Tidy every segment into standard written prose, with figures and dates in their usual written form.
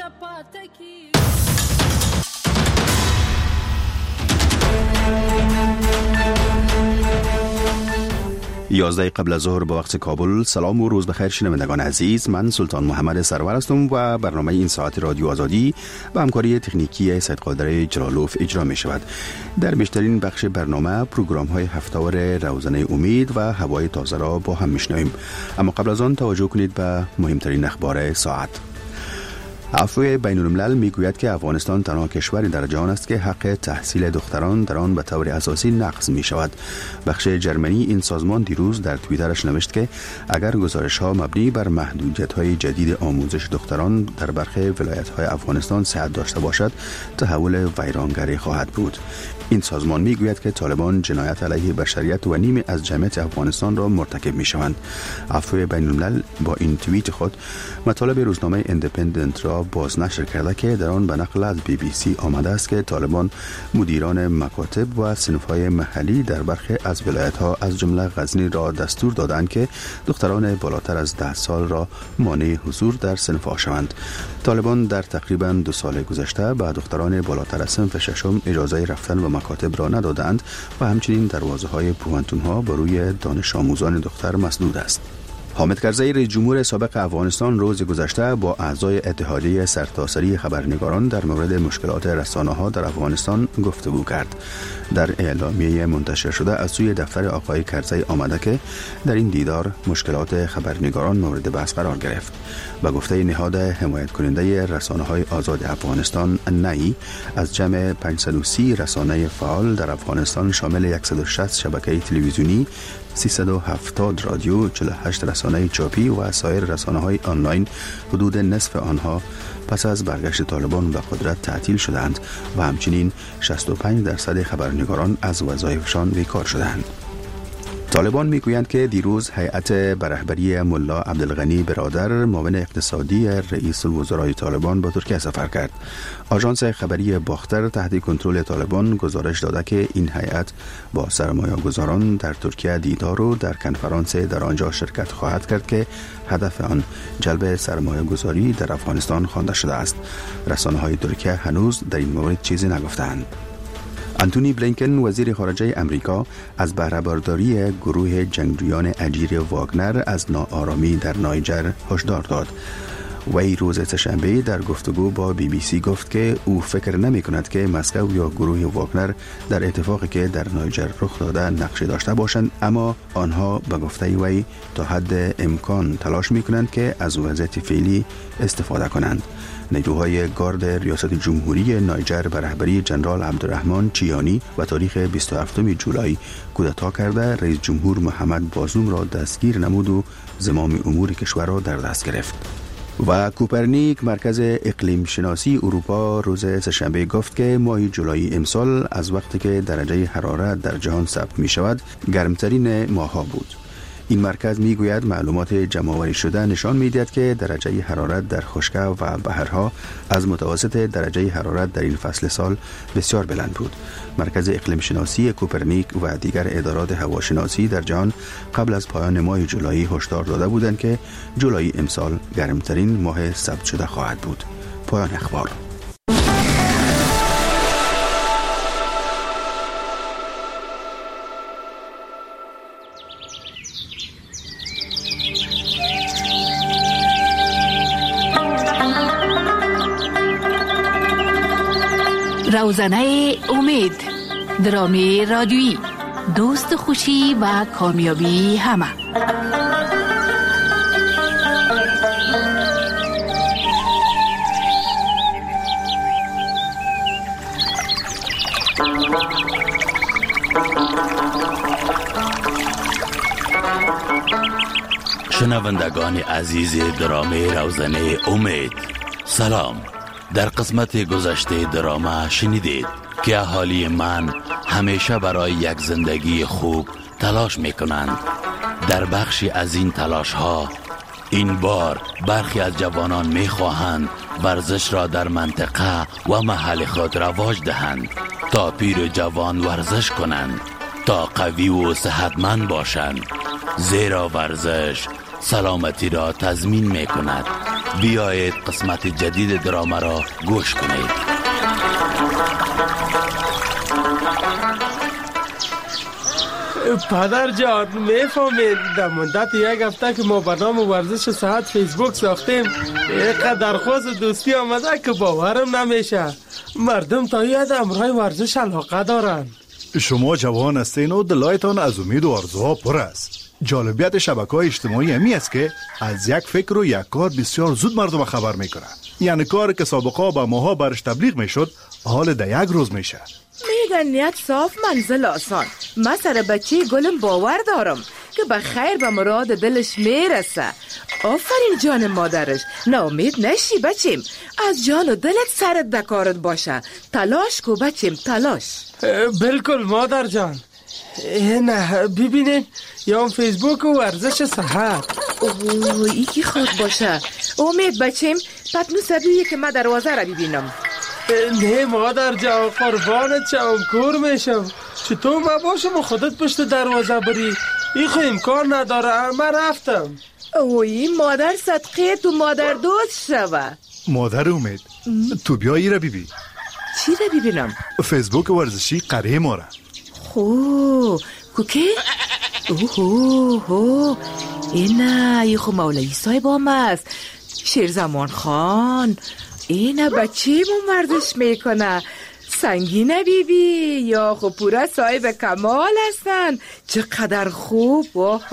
یازده قبل از ظهر به وقت کابل. سلام و روز بخیر شنوندگان عزیز، من سلطان محمد سرور هستم و برنامه این ساعت رادیو آزادی با همکاری تکنیکی سید قادر جلالوف اجرا می شود. در بیشترین بخش برنامه پروگرام های هفته‌وار روزانه امید و هوای تازه را با هم میشنویم، اما قبل از آن توجه کنید به مهمترین اخبار ساعت. عفو بین الملل میگوید که افغانستان تنها کشوری در جهان است که حق تحصیل دختران در آن به طور اساسی نقض می شود. بخش جرمنی این سازمان دیروز در توییترش نوشت که اگر گزارش ها مبنی بر محدودیت های جدید آموزش دختران در برخی ولایت های افغانستان صحت داشته باشد، تحول ویرانگری خواهد بود. این سازمان میگوید که طالبان جنایت علیه بشریت و نیمی از جمعیت افغانستان را مرتکب می شوند. عفو بین الملل با این توییت خود مطالب روزنامه ایندیپندنت را بازنشر کرده که در آن به نقل از BBC آمده است که طالبان مدیران مکاتب و صنف‌های محلی در برخی از ولایت‌ها از جمله غزنی را دستور دادند که دختران بالاتر از 10 سال را مانع حضور در صنف‌ها شوند. طالبان در تقریباً 2 سال گذشته به دختران بالاتر از صنف ششم اجازه رفتن به مکاتب را ندادند و همچنین دروازه‌های پوهنتون‌ها بر روی دانش آموزان دختر مسدود است. حامد کرزی رئیس جمهور سابق افغانستان روز گذشته با اعضای اتحادیه سرتاسری خبرنگاران در مورد مشکلات رسانه‌ها در افغانستان گفتگو کرد. در اعلامیه منتشر شده از سوی دفتر آقای کرزی آمده که در این دیدار مشکلات خبرنگاران مورد بحث قرار گرفت. به گفته نهاد حمایت کننده رسانه‌های آزاد افغانستان نئی، از جمع 530 رسانه فعال در افغانستان شامل 160 شبکه تلویزیونی، 370 رادیو، 48 رسانه چاپی و سایر رسانه‌های آنلاین، حدود نصف آنها پس از برگشت طالبان به قدرت تعطیل شدند و همچنین 65% خبرنگاران از وظایفشان بیکار شدند. طالبان میگویند که دیروز هیئت به رهبری ملا عبدالغنی برادر معاون اقتصادی رئیس الوزرای طالبان به ترکیه سفر کرد. آژانس خبری باختر تحت کنترل طالبان گزارش داده که این هیئت با سرمایه‌گذاران در ترکیه دیدار و در کنفرانس در آنجا شرکت خواهد کرد که هدف آن جلب سرمایه‌گذاری در افغانستان خوانده شده است. رسانه‌های ترکیه هنوز در این مورد چیزی نگفتند. انتونی بلینکن وزیر خارجه امریکا از بهره برداری گروه جنگجویان اجیر واگنر از ناآرامی در نایجر هشدار داد. وی روز سه‌شنبه در گفتگو با BBC گفت که او فکر نمی کند که مسکو یا گروه واگنر در اتفاقی که در نایجر رخ داده نقشی داشته باشند، اما آنها به گفته وی تا حد امکان تلاش می کنند که از وضعیت فعلی استفاده کنند. نیروهای گارد ریاست جمهوری نایجر به رهبری جنرال عبدالرحمن چیانی و تاریخ 27 جولای کودتا کرده رئیس جمهور محمد بازوم را دستگیر نمود و زمام امور کشور را در دست گرفت. و کوپرنیک مرکز اقلیم شناسی اروپا روز سه‌شنبه گفت که ماه جولای امسال از وقتی که درجه حرارت در جهان ثبت می شود گرمترین ماه‌ها بود. این مرکز میگوید معلومات جمع‌آوری شده نشان می‌دهد که درجه حرارت در خشکی و بحرها از متوسط درجه حرارت در این فصل سال بسیار بلند بود. مرکز اقلیم شناسی کوپرنیک و دیگر ادارات هواشناسی در جهان قبل از پایان ماه جولای هشدار داده بودند که جولای امسال گرمترین ماه ثبت شده خواهد بود. پایان اخبار. روزنه امید، درامی رادیویی، دوست خوشی و کامیابی همه. شنوندگان عزیز درامی روزنه امید، سلام. در قسمت گذشته دراما شنیدید که اهالی من همیشه برای یک زندگی خوب تلاش می کنند. در بخشی از این تلاش ها این بار برخی از جوانان می خواهند ورزش را در منطقه و محل خود رواج دهند تا پیر جوان ورزش کنند، تا قوی و صحتمند باشند، زیرا ورزش سلامتی را تضمین می کند بیایید قسمت جدید دراما را گوش کنید. پدر جان میفهمید در مدت یک هفته که ما برنامه ورزش صحت فیسبوک ساختیم اینقدر درخواست دوستی آمده که باورم نمیشه. مردم تا ید امرهای ورزش علاقه دارن. شما جوان هستین و دلایتان از امید و آرزوها پر است. جالبیت شبکه‌های اجتماعی همی است که از یک فکر و یک کار بسیار زود مردم خبر میکنه. یعنی کار که سابقا با ماها برش تبلیغ میشد حال در یک روز میشه. میگن نیت صاف منزل آسان. من سر بچه گلم باور دارم که به خیر به مراد دلش میرسه. آفرین جان مادرش. ناامید نشی بچیم. از جان و دلت سرت دکارت باشه. تلاش کو بچیم تلاش. بالکل مادر جان. نه ببینید یا فیسبوک و ورزش صحت. اوه ایکی خود باشه. امید بچیم پتنو سبیه که من دروازه را ببینم. نه مادر جان قربانت شم کور میشم. چطور ما باشم و خودت پشت دروازه بری؟ این خو امکان نداره. من رفتم. اوی مادر صدقه تو مادر دوست شوه. مادر امید تو بیایی را ببین. چی را ببینم؟ فیسبوک ورزشی قریه ما را. خو کوکه؟ اوه اینا خو مولوی صاحب هم است. شیرزمان خان اینا بچه مون ورزش میکنه. سنگینه بیبی یا خو پورا صاحب کمال هستن. چقدر خوب.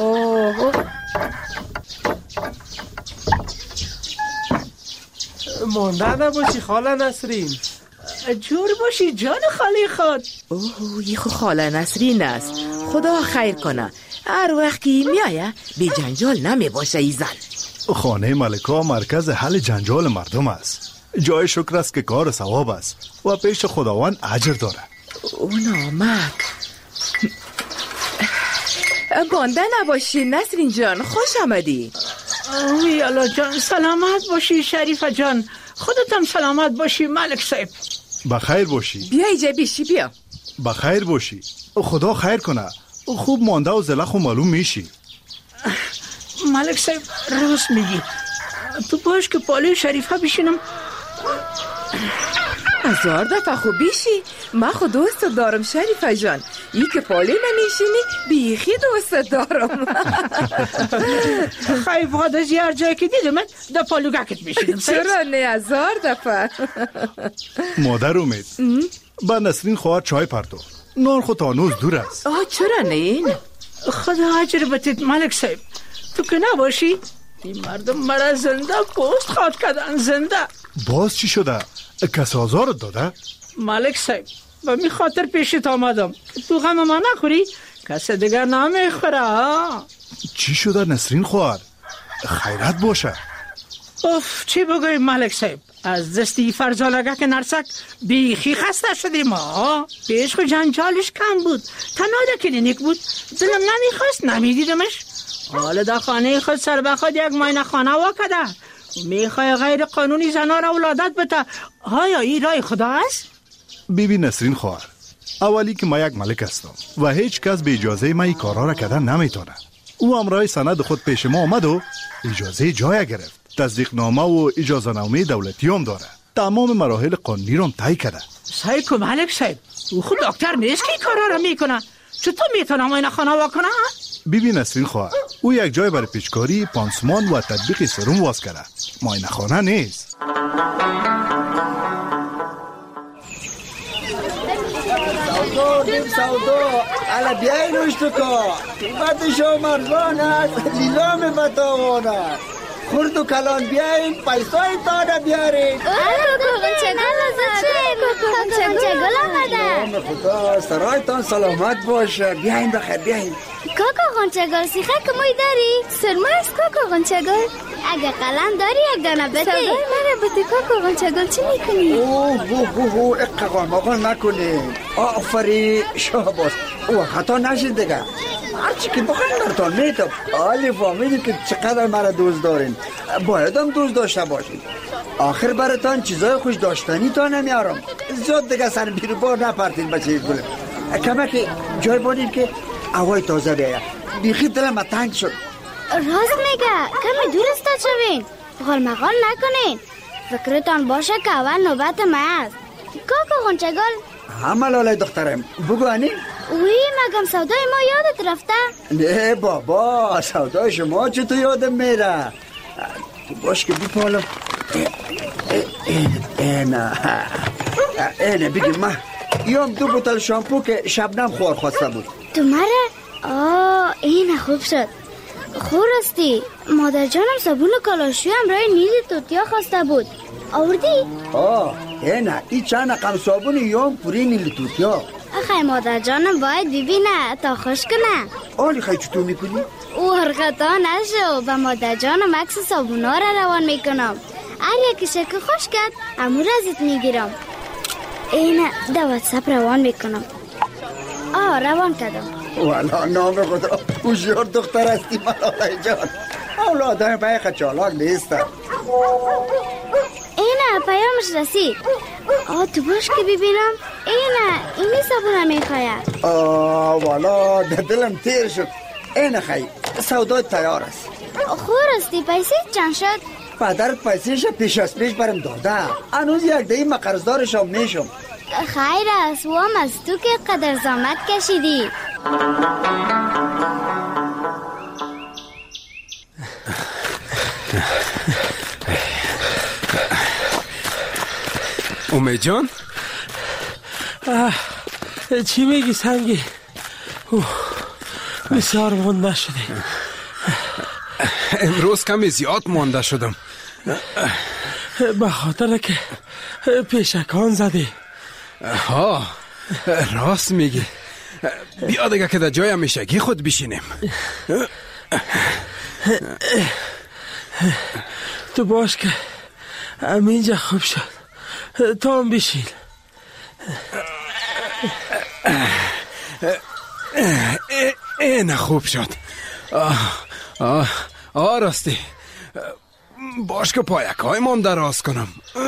مانده نباشی خاله نسرین. جور باشی جان خالی خود. اوه یه خو خاله نسرین است. خدا خیر کنه. هر وقت که میایه بی جنجال نمی باشه ای زن. خانه ملکا مرکز حل جنجال مردم است. جای شکر است که کار ثواب است و پیش خداوند اجر داره. اون آمد. بانده نباشی نسرین جان. خوش آمدی. اوی الله جان سلامت باشی شریفه جان. خودت هم سلامت باشی ملک صاحب. بخیر باشی. بیا ایجا بیشی بیا. بخیر باشی. خدا خیر کنه. خوب مانده و زلخ و معلوم میشی. ملک صاحب راست میگی. تو باش که پاله شریفه بشینم. هزار دفعه خوب بیشی. من خود دوست دارم شریفه جان. ای که پاله نمیشینی بیخی دوست دارم. خیلی فقط از هر جایی که دیدم در پالوگکت میشینم. چرا نه هزار دفعه. مادر امید با نسرین خواهر چای پرتو. نان خود تانوز دور است. چرا نه این؟ خدا اجر بتید ملک صاحب. تو که نباشی این مردم مرا زنده پوست خواد کردن. زنده. باز چی شده؟ کس آزارت داده؟ ملک صاحب و می خاطر پیشت آمدم تو غم ما نخوری کس دیگر نمیخوره. چی شده نسرین خواهر؟ خیرت باشه. اوف چی بگویم ملک صاحب. از دستی فرزالگه که نرسک بیخی خسته شدیم. پیش خود جنجالش کم بود. تنها کلینیک بود. دلم نمیخواست نمیدیدمش. حالا در خانه خود سر بخواد یک ماینه خانه واکده. میخوای غیر قانونی زنا را ولادت بده. آیا این رای خدا است؟ ببین نسرین خواهر اولی که من یک ملک هستم و هیچ کس به اجازه من این کارا را کردن نمیتونه. او امرای سند خود پیش ما آمد و اجازه جای گرفت. تصدیق نامه و اجازه نامه دولتی هم داره. تمام مراحل قانونی رو طی کرده. صحیح که ملک صاحب او خود دکتر نیست که این کارا را میکنه. چطور میتونه ماینه خانه واکنه؟ ببین نسرین خواهر او یک جای برای پیچکاری پانسمان و تطبیق سرم واز کرده. ماینه خانه نیست. سودا الا بیای نوشتو که قیمت شما مرزان است لیلام بتاوانه. خورد و کلان بیاین پیسای تانه بیارین. کوکوغنچه گل آمده. خدا سرایتان سلامت باشه. بیاین بخیر بیاین. کوکوغنچه گل سیخه کموی داری؟ سرما است کوکوغنچه گل. اگه قلم داری یک دانه بده. سوای من بده کوکوغنچه گل چی میکنی؟ اوه اقاقان مقال نکنین. آفری شاباس. او خطا نشید دیگه. هرچی که بخواین برتان میتم. آلی فامیدی که چقدر مرا دوست دارین. باید هم دوست داشته باشین. آخر براتان چیزای خوش داشتنی تا نمیارم. زیاد دیگه سر بیرو بار نپرتین بچه گلم. کمه که جای بانید که هوای تازه بیاید. بیخی دلم تنگ شد. راست میگه کمی دور است شوین. غلمغال نکنین. فکرتان باشه که اول نوبت ما است. کاکا غنچگل. همه لاله دخترم بگو انی. وی مگم سودای ما یادت رفته؟ نه بابا، سودای شما چطور یادم میره؟ تو باش که بیپالم. اینه بگیم ما یام 2 بوتل شامپو که شبنم خوار خواسته بود. تو مره؟ اینه خوب شد. خور استی مادر جانم صابون کالاشوی همراه نیل توتیا خواسته بود. آوردی؟ اینه این چند رقم صابون یام پوری نیل توتیا. خیلی مادر جانم باید ببینه تا خوش کنه. آلی خیلی چطور میکنی؟ او حرکتا نشو. با مادر جانم عکس صابونا را روان میکنم. هر یکی شکل خوش کرد امور ازت میگیرم. اینه در واتساپ روان میکنم. روان کردم. والا نام خدا هوشیار دختر هستی ملاله جان. اولادای بیخ چالاک نیستن. اینه پیامش رسید. تو باش که ببینم. اینی صابونه میخواید. والا دلم تیر شد. اینه خیلی سودای تیار است. خور استی پیسی چند شد؟ پدرت پیسیش پیش از پیش برم داده. هنوز یک دهی من قرضدارشم میشم. خیر است وام از تو که قدر زحمت کشیدی. امید جان؟ چی میگی سنگی؟ بسیار مانده شدی. امروز کمی زیاد مانده شدم. به خاطر که پیشکان زدی. راست میگی. بیا دیگه که در جای همیشگی خود بشینیم. تو باش که همینجا خوب شد. تو هم بشین. این خوب شد. راستی باش که پایکای من دراز کنم.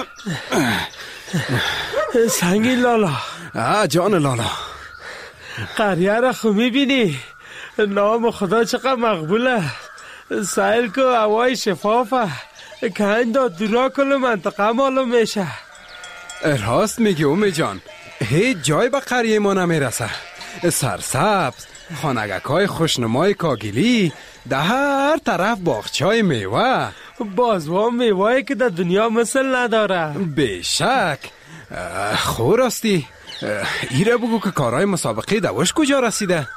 سنگی لالا. جان لالا. قریه را خو میبینی؟ نام خدا چقدر مقبوله. سایل که هوای شفافه. کنج داد دورا کل منطقه معلوم میشه. راست میگی امید جان. هیچ جای به قریه ما نمیرسه. سرسبز، خانگکای خوشنمای کاگلی، ده هر طرف باغچای میوه. بازوام میوهی که در دنیا مثل نداره. بیشک. خور راستی ایره بگو که کارهای مسابقه دوش کجا رسیده؟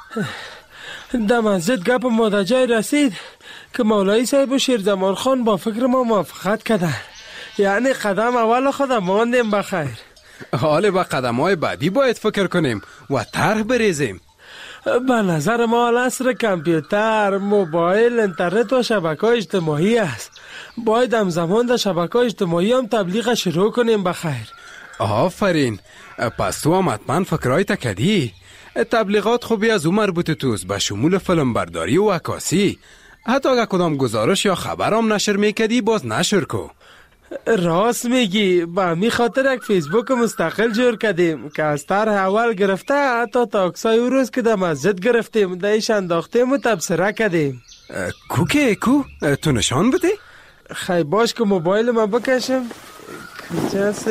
در مسجد گپ ماده جای رسید که مولای صاحب و شیرزمان خان با فکر ما موافقت کردن. یعنی قدم اول خودم ماندیم بخیر. حالا با قدم های بعدی باید فکر کنیم و طرح بریزیم. به نظر ما عصر کامپیوتر، موبایل، اینترنت و شبکه‌های اجتماعی است. باید همزمان در شبکه‌های اجتماعی هم تبلیغ شروع کنیم بخیر. آفرین. پس تو هم حتما فکرهای تکدی. تبلیغات خوبی از اون مربوط توست به شمول فیلم برداری و عکاسی. حتی اگه کدام گزارش یا خبر هم نشر میکدی باز نشر کو. راست میگی. با همی خاطر یک فیسبوک مستقل جور کردیم که از طرح اول گرفته حتی تا عکسای او روز که در مسجد گرفتیم دایش انداختیم و تبصره کردیم. کو تو نشان بده؟ خیلی باش که موبایل من بکشم. کجاست؟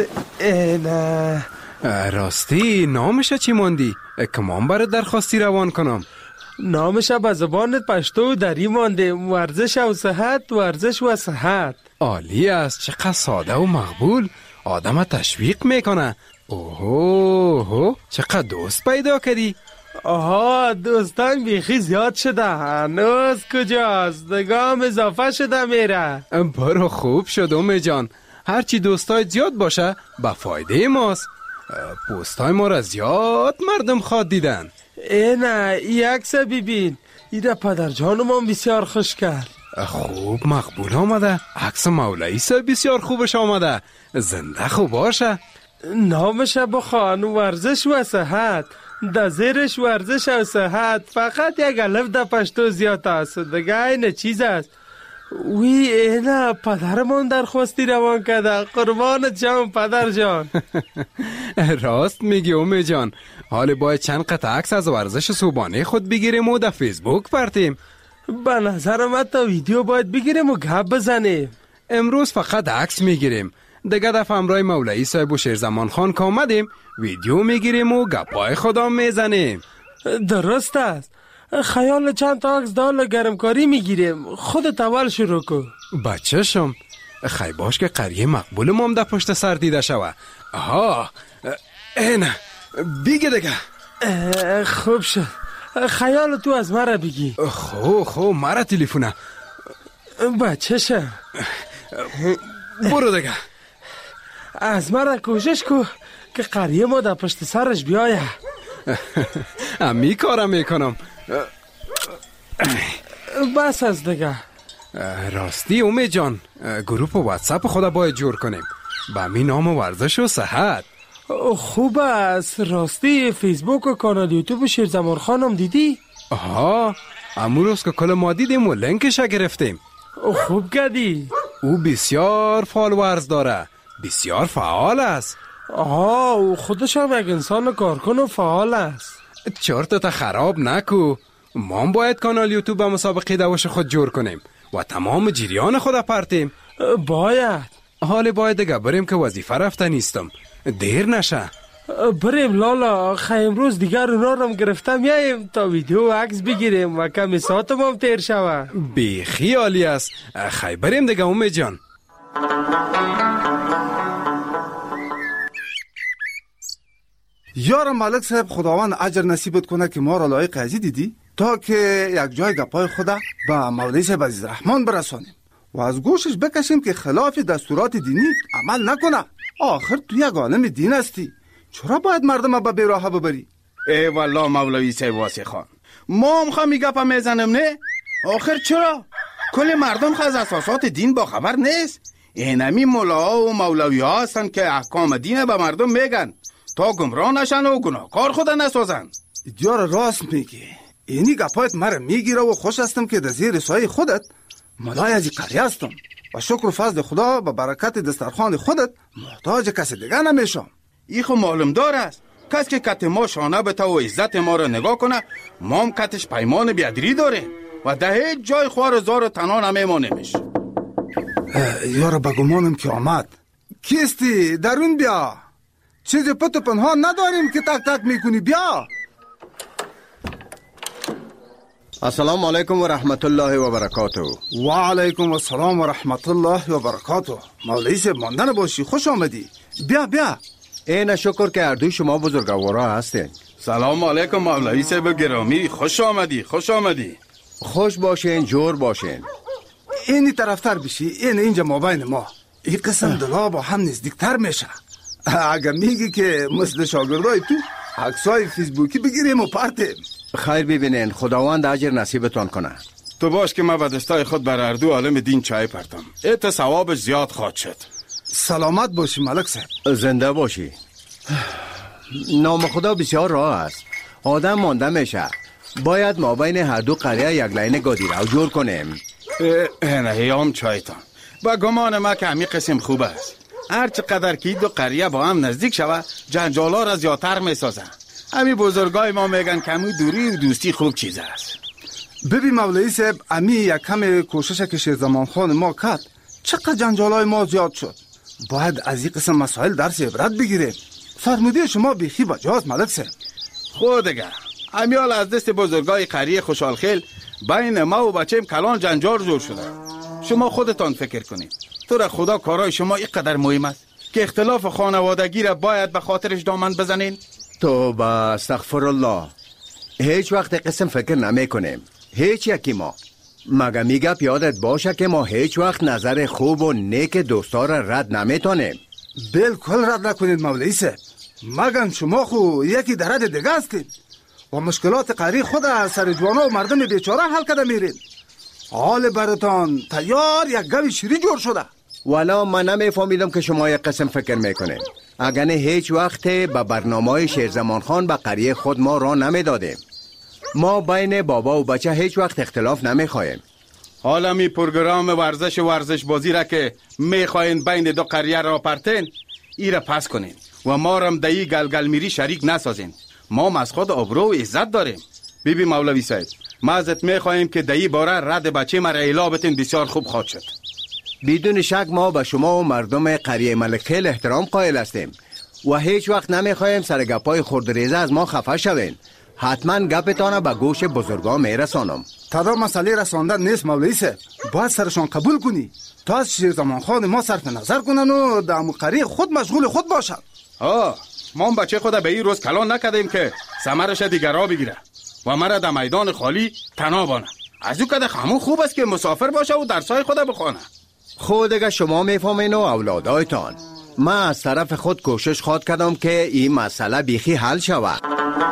نه راستی نامشه چی ماندی؟ که من برای درخواستی روان کنم. نامش به زبان پشتو دری مانده. ورزش و صحت، ورزش و صحت. عالی است. چقدر ساده و مقبول. آدم تشویق میکنه. اوه چقدر دوست پیدا کردی. دوستان بیخی زیاد شده. هنوز کجاست؟ دگام اضافه شده میره. برو خوب شد امید جان. هرچی دوستای زیاد باشه به فایده ماست. پوستای ما را زیاد مردم خواد دیدن. نه یک سه ببین. ایره پدر جانم هم بسیار خوش کرد. خوب مقبول آمده. عکس مولایی سه بسیار خوبش آمده. زنده خوب باشه. نامش بخوان ورزش و صحت. در زیرش ورزش و صحت فقط یک الف در پشتو زیاد است. دیگه این چیز است. وی اینا پدرمون درخواستی روان کرده. قربان جان پدر جان. راست میگی امید جان. حالا باید چند قطع عکس از ورزش صبحانه خود بگیریم و در فیسبوک پرتیم. به نظر من تا ویدیو باید بگیریم و گپ بزنیم. امروز فقط عکس میگیریم. دیگه دفعه همراه مولوی صاحب و شیرزمان خان که آمدیم ویدیو میگیریم و گپای خدا میزنیم. درست است. خیال چند تا عکس دال گرمکاری میگیریم. خودت اول شروع کن. بچه شم خی باش که قریه مقبول مام در پشت سر دیده شوه. آها اینه بیگه دیگه. خوب شد. خیال تو از مرا بگی. خو مرا تلیفونه. بچه شم برو دیگه. از مرا کوشش کو که قریه ما در پشت سرش بیایه. امی کارم میکنم. بس از دیگه. راستی امید جان گروپ واتساپ خدا باید جور کنیم با می نام ورزش و صحت. خوب است. راستی فیسبوک و کانال یوتیوب شیرزمان خانم دیدی؟ آها امروز که کل ما دیدیم و لینکش گرفتیم. خوب کردی. او بسیار فالوورز داره، بسیار فعال است. آها او خودش هم یک انسان کارکن و فعال است. چرتت خراب نکو. ما باید کانال یوتیوب مسابقه دوش خود جور کنیم و تمام جریان خود پرتیم. باید. حالا باید دیگه بریم که وظیفه رفته نیستم. دیر نشه. بریم لالا. خیلی امروز دیگر اونا رو گرفتم یاییم تا ویدیو و عکس بگیریم و کمی ساعت هم تیر شوه. بی خیالی است. خیلی بریم دیگه امید جان. یارم ملک صاحب خداوند اجر نصیبت کنه که ما را لایق قضی دیدی تا که یک جای گپای خدا با مولوی صاحب عزیز رحمان برسانیم و از گوشش بکشیم که خلاف دستورات دینی عمل نکنه. آخر تو یک عالم دین هستی، چرا باید مردم به بیراهه ببری؟ ای والله مولوی صاحب واسه خان ما هم خواهی گپا میزنم نه؟ آخر چرا؟ کل مردم از اساسات دین با خبر نیست. اینمی مولا و مولوی ها هستن که احکام دین به مردم میگن تا گمراه نشن و گناهکار خود نسازن. دیار راست میگی. اینی گپایت مرا میگیره و خوش هستم که در زیر سایه خودت مولای از قریه هستم و شکر و فضل خدا به برکت دسترخوان خودت محتاج کسی دیگه نمیشم. ای خو معلوم دار است کس که کت ما شانه بته و عزت ما را نگاه کنه ما هم کتش پیمان بیادری داره و ده هیچ جای خوار زار و تنها نمیمانیمش. یارا بگمانم که آمد. کیستی؟ درون بیا. چیزی پت و پنهان نداریم که تک تک میکنی. بیا. السلام علیکم و رحمت الله و برکاته. و علیکم السلام و رحمت الله و برکاته. مولوی صاحب ماندن باشی، خوش آمدی. بیا. این شکر که اردوی شما بزرگوارا هستین. سلام علیکم مولوی صاحب گرامی. خوش آمدی. خوش باشین، جور باشین. اینی طرفتر بشی. اینجا مابین ما. این قسم دلا با هم نزدیکتر میشه. اگر میگی که مثل شاگردای تو عکسای فیسبوکی بگیریم و پرتیم. خیر ببینین، خداوند اجر نصیبتان کنه. تو باش که ما به دستای خود بر اردو عالم دین چای پرتم. ایت ثوابش زیاد خواهد شد. سلامت باشی ملک صاحب. زنده باشی. نام خدا بسیار راه است. آدم مانده میشه. باید ما بین هر دو قریه یک لاین گادی رو جور کنیم. نه هیام چایتان. با گمان ما که همی قسم خوب است. هر چقدر که دو قریه با هم نزدیک شود جنجالا را زیادتر میسازن. امی بزرگای ما میگن که همون دوری و دوستی خوب چیز است. ببین مولوی صاحب امی یک کم کوشش که شیرزمان خان ما کرد چقدر جنجالای ما زیاد شد. باید از این قسم مسائل درس عبرت بگیریم. فرموده شما بیخی بجاست ملک صاحب. خود دیگه امیال از دست بزرگای قریه خوشحال خیل بین ما و بچیم کلان جنجال جور شده. شما خودتان فکر کنید تو را خدا کارای شما اینقدر مهم است که اختلاف خانوادگی را باید به خاطرش دامن بزنین؟ توبه استغفر الله. هیچ وقت قسم فکر نمی کنیم. هیچ یکی ما. مگه میگه یادت باشه که ما هیچ وقت نظر خوب و نیک دوستا را رد نمیتونیم. بالکل رد نکنید مولوی صاحب. مگن شما خو یکی در حد دیگه هستید و مشکلات قری خود از سر جوانا و مردم بیچاره حل کرده میرین. حال براتان تیار یک گوی شیری جور شده. والا من نمیفهمیدم که شما یک قسم فکر میکنین. اگر نه هیچ وقت به برنامه شیرزمان خان به قریه خود ما را نمیدادیم. ما بین بابا و بچه هیچ وقت اختلاف نمیخوایم. حالا می پروگرام ورزش بازی را که میخواین بین دو قریه را پرتین ای را پس کنین و ما را دایی گلگل میری شریک نسازین. ما از خود آبرو و عزت داریم. بیبی مولوی صاحب ما ازت میخوایم که دایی باره رد بچه ما را اعلا بتین. بسیار خوب خواهد شد. بدون شک ما به شما و مردم قریه ملک خیل احترام قائل هستیم و هیچ وقت نمیخوایم سر گپای خردریزه از ما خفه شوین. حتما گپتان به گوش بزرگا میرسانم. تدا مسئله رساندن نیست مولوی صاحب، باید سرشان قبول کنی تا از شیرزمان خان ما صرف نظر کنن و در قریه خود مشغول خود باشن. ما هم بچه خود به این روز کلان نکردیم که ثمرش دیگرا بگیره و مرا در میدان خالی تنها بانه. از او کده خمون خوب است که مسافر باشه و درسای خود بخونه. خود اگه شما میفهمین و اولادایتان، من از طرف خود کوشش خواد کردم که این مسئله بیخی حل شود.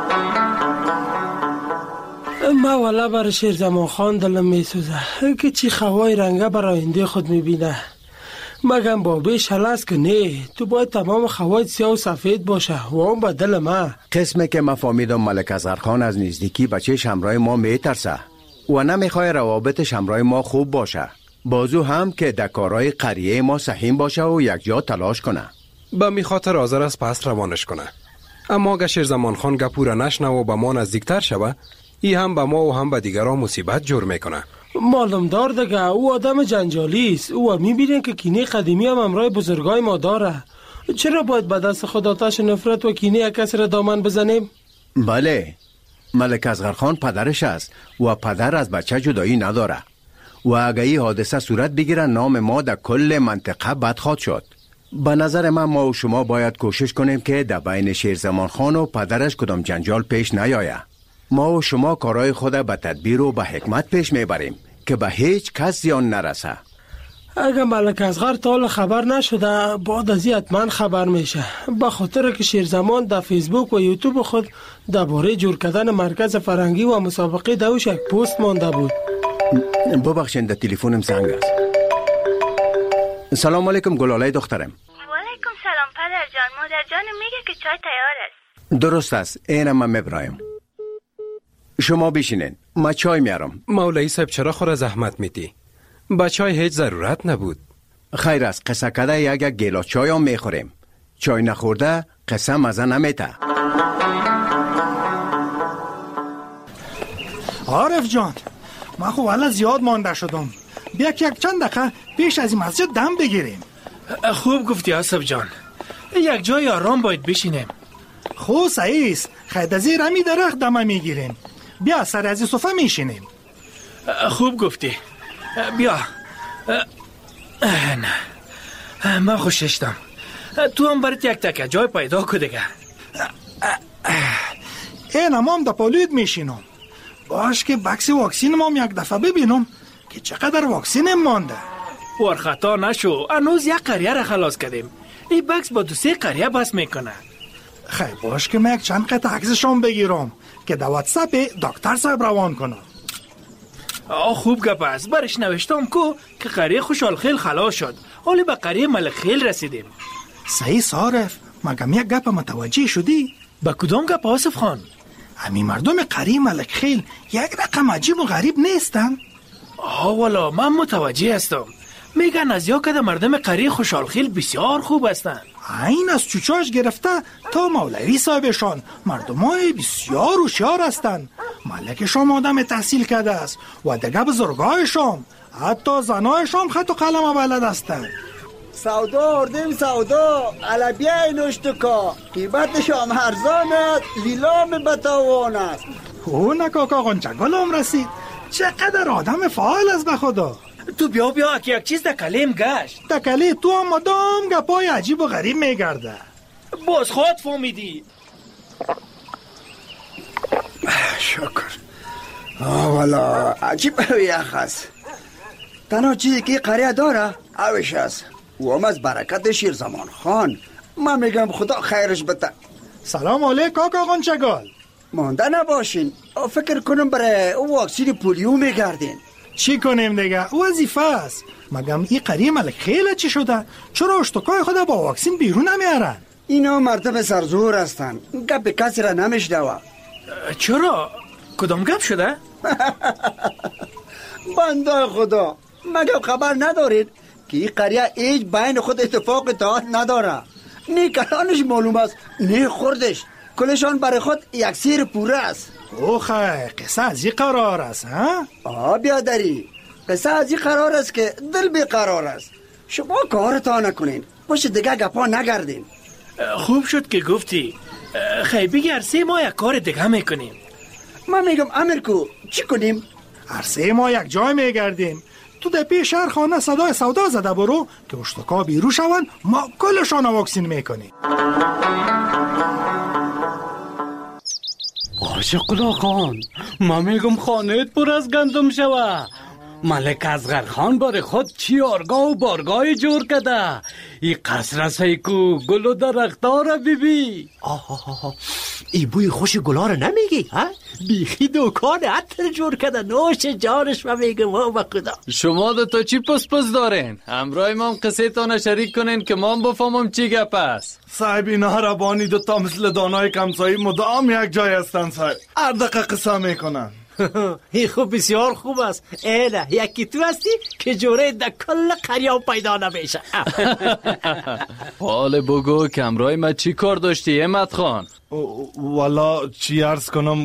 ما والا برای شیرزمان خان دلم میسوزه که چی خوای رنگه برای آینده خود میبینه. مگم بابیش حل است که نه، تو باید تمام خوایت سیاه و سفید باشه و اون به دل ما. قسمه که ما فهمیدم ملک اصغرخان از نزدیکی بچه همراه ما میترسه و نمیخواه روابط همراه ما خوب باشه. بازو هم که در کارهای قریه ما سهیم باشه و یک جا تلاش کنه. به می خاطر حاضر از پس روانش کنه. اما اگه شیرزمان خان گپورا نشنه و به ما نزدیکتر شوه، ای هم به ما و هم به دیگران مصیبت جور میکنه. معلوم دار دیگه، او آدم جنجالی است. او میبینه که کینه قدیمی هم امرای بزرگای ما داره. چرا باید به دست خود آتش نفرت و کینه یک کس را دامن بزنیم؟ بله، ملک اصغرخان پدرش است و پدر از بچه جدایی نداره و اگه این حادثه صورت بگیره نام ما در کل منطقه بد خواهد شد. به نظر من ما و شما باید کوشش کنیم که در بین شیرزمان خان و پدرش کدام جنجال پیش نیایه. ما و شما کارهای خود به تدبیر و به حکمت پیش میبریم که به هیچ کس زیان نرسه. اگه ملک اصغر تا خبر نشده بعد از این حتما خبر میشه، به خاطر که شیرزمان در فیسبوک و یوتیوب خود درباره جور کردن مرکز فرهنگی و مسابقه دوش یک پست مانده بود. ببخشین در تلفنم زنگ است. سلام علیکم گلاله دخترم. و علیکم سلام پدر جان. مادر جان میگه که چای تیار است. درست است، اینم من میبرایم. شما بشینین، ما چای میارم. مولوی صاحب چرا خور زحمت میدی؟ با چای هیچ ضرورت نبود. خیر است، قصه کده یک گیلاس چای هم میخوریم. چای نخورده قصه مزه نمیته. عارف جان، من خب والا زیاد مانده شدم. بیا که یک چند دقیقه پیش از این مسجد دم بگیریم. خوب گفتی آصف جان، یک جای آرام باید بشینیم. خوب سعیست، خیلی از زیر همی درخت دمه میگیریم. بیا سر از این صفحه میشینیم. خوب گفتی. بیا. نه من خوششتم. تو هم برات یک تکه جای پیدا که دیگه. این هم در پالوید میشینم. باش که بکس واکسین ما یک دفعه ببینم که چقدر واکسین مانده. ورخطا نشو، هنوز یک قریه را خلاص کردیم. این بکس با 2-3 قریه بس میکنه. خیلی باش که من یک چند قطع عکسشون بگیرم که در واتساپ دکتر صاحب روان کنم. خوب گپ است. برش نوشتم که قریه خوشحال خیل خلاص شد. حالی به قریه ملک خیل رسیدیم. صحیح صارف، مگم یک گپ متوجه شدی؟ با کدام گپ آصف خان؟ همین مردم قریه ملک خیل یک رقم عجیب و غریب نیستن؟ والا من متوجه هستم. میگن از یا کده مردم قریه خوشحال خیل بسیار خوب هستن. این از چوچاش گرفته تا مولوی صاحبشان مردمای بسیار هوشیار هستن. ملکشان آدم تحصیل کرده است و دیگه بزرگایشان حتی زنایشان خط و قلم بلد هستن. سودا اردیم سودا علبیه نشتکا قیمتشان ارزان لیلام بتوان است. نه کاکا غنچگلم رسید. چقدر آدم فعال است به خدا. تو بیا که یک چیز در کلیم گشت. در کلی تو هم مدام گپای عجیب و غریب میگرده. باز خود فهمیدی. شکر. والا عجیب یخ است. تنها چیزی که قریه داره اوش است و هم از برکت شیرزمان خان. من میگم خدا خیرش بده. سلام علیکم کاکا غنچگل. مانده نباشین، فکر کنم برای او واکسین پولیو میگردین. چی کنیم دیگه؟ وظیفه است. مگم این قریه ملک خیلی چی شده؟ چرا اشتکای خدا با واکسین بیرون نمیارن؟ اینا مردم سرزور هستن، گپ کسی را نمیشنوه. چرا؟ کدام گپ شده؟ بنده خدا، مگم خبر ندارید که این قریه هیچ بین خود اتفاق اتحاد نداره. نه کلانش معلوم است نه خوردش. کلشان برای خود یک سیر پوره است. اوخه قصه از این قرار است ها؟ بیادری قصه از این قرار است که دل بیقرار است. شما کارتان نکنین، باشه دیگه گپا نگردین. خوب شد که گفتی. خیلی بگی 3 ماه یک کار دیگه میکنیم. من میگم امرکو چی کنیم؟ 3 ماه یک جای میگردیم. تو در پیش شهر خانه صدای سودا زده برو که اشتکا بیرو شون، ما کلشان واکسین میکنیم. آشقلا خان، ما میگم خانهت پر از گندم شوه. ملک اصغر خان بار خود چی آرگاه و بارگاه جور کده. ای قصر سیکو گل و درختار بیبی. ای بوی خوش گلا رو نمیگی؟ بیخی دوکان عطر جور کده. نوش جانش و میگم با خدا. شما دو تا چی پس دارین؟ همراه ما هم قصه تانه شریک کنین که ما هم بفهمم چی گپ است. صاحب اینا ربانی دو تا مثل دانای کمسایی مدام یک جای هستن صاحب. هر دقیقه قصه میکنن. این خوب بسیار خوب است. ایله یکی تو هستی که جوره در کل قریه پیدا نمیشه. حال بگو که همراه ما چی کار داشتی احمد خان؟ والا چی عرض کنم،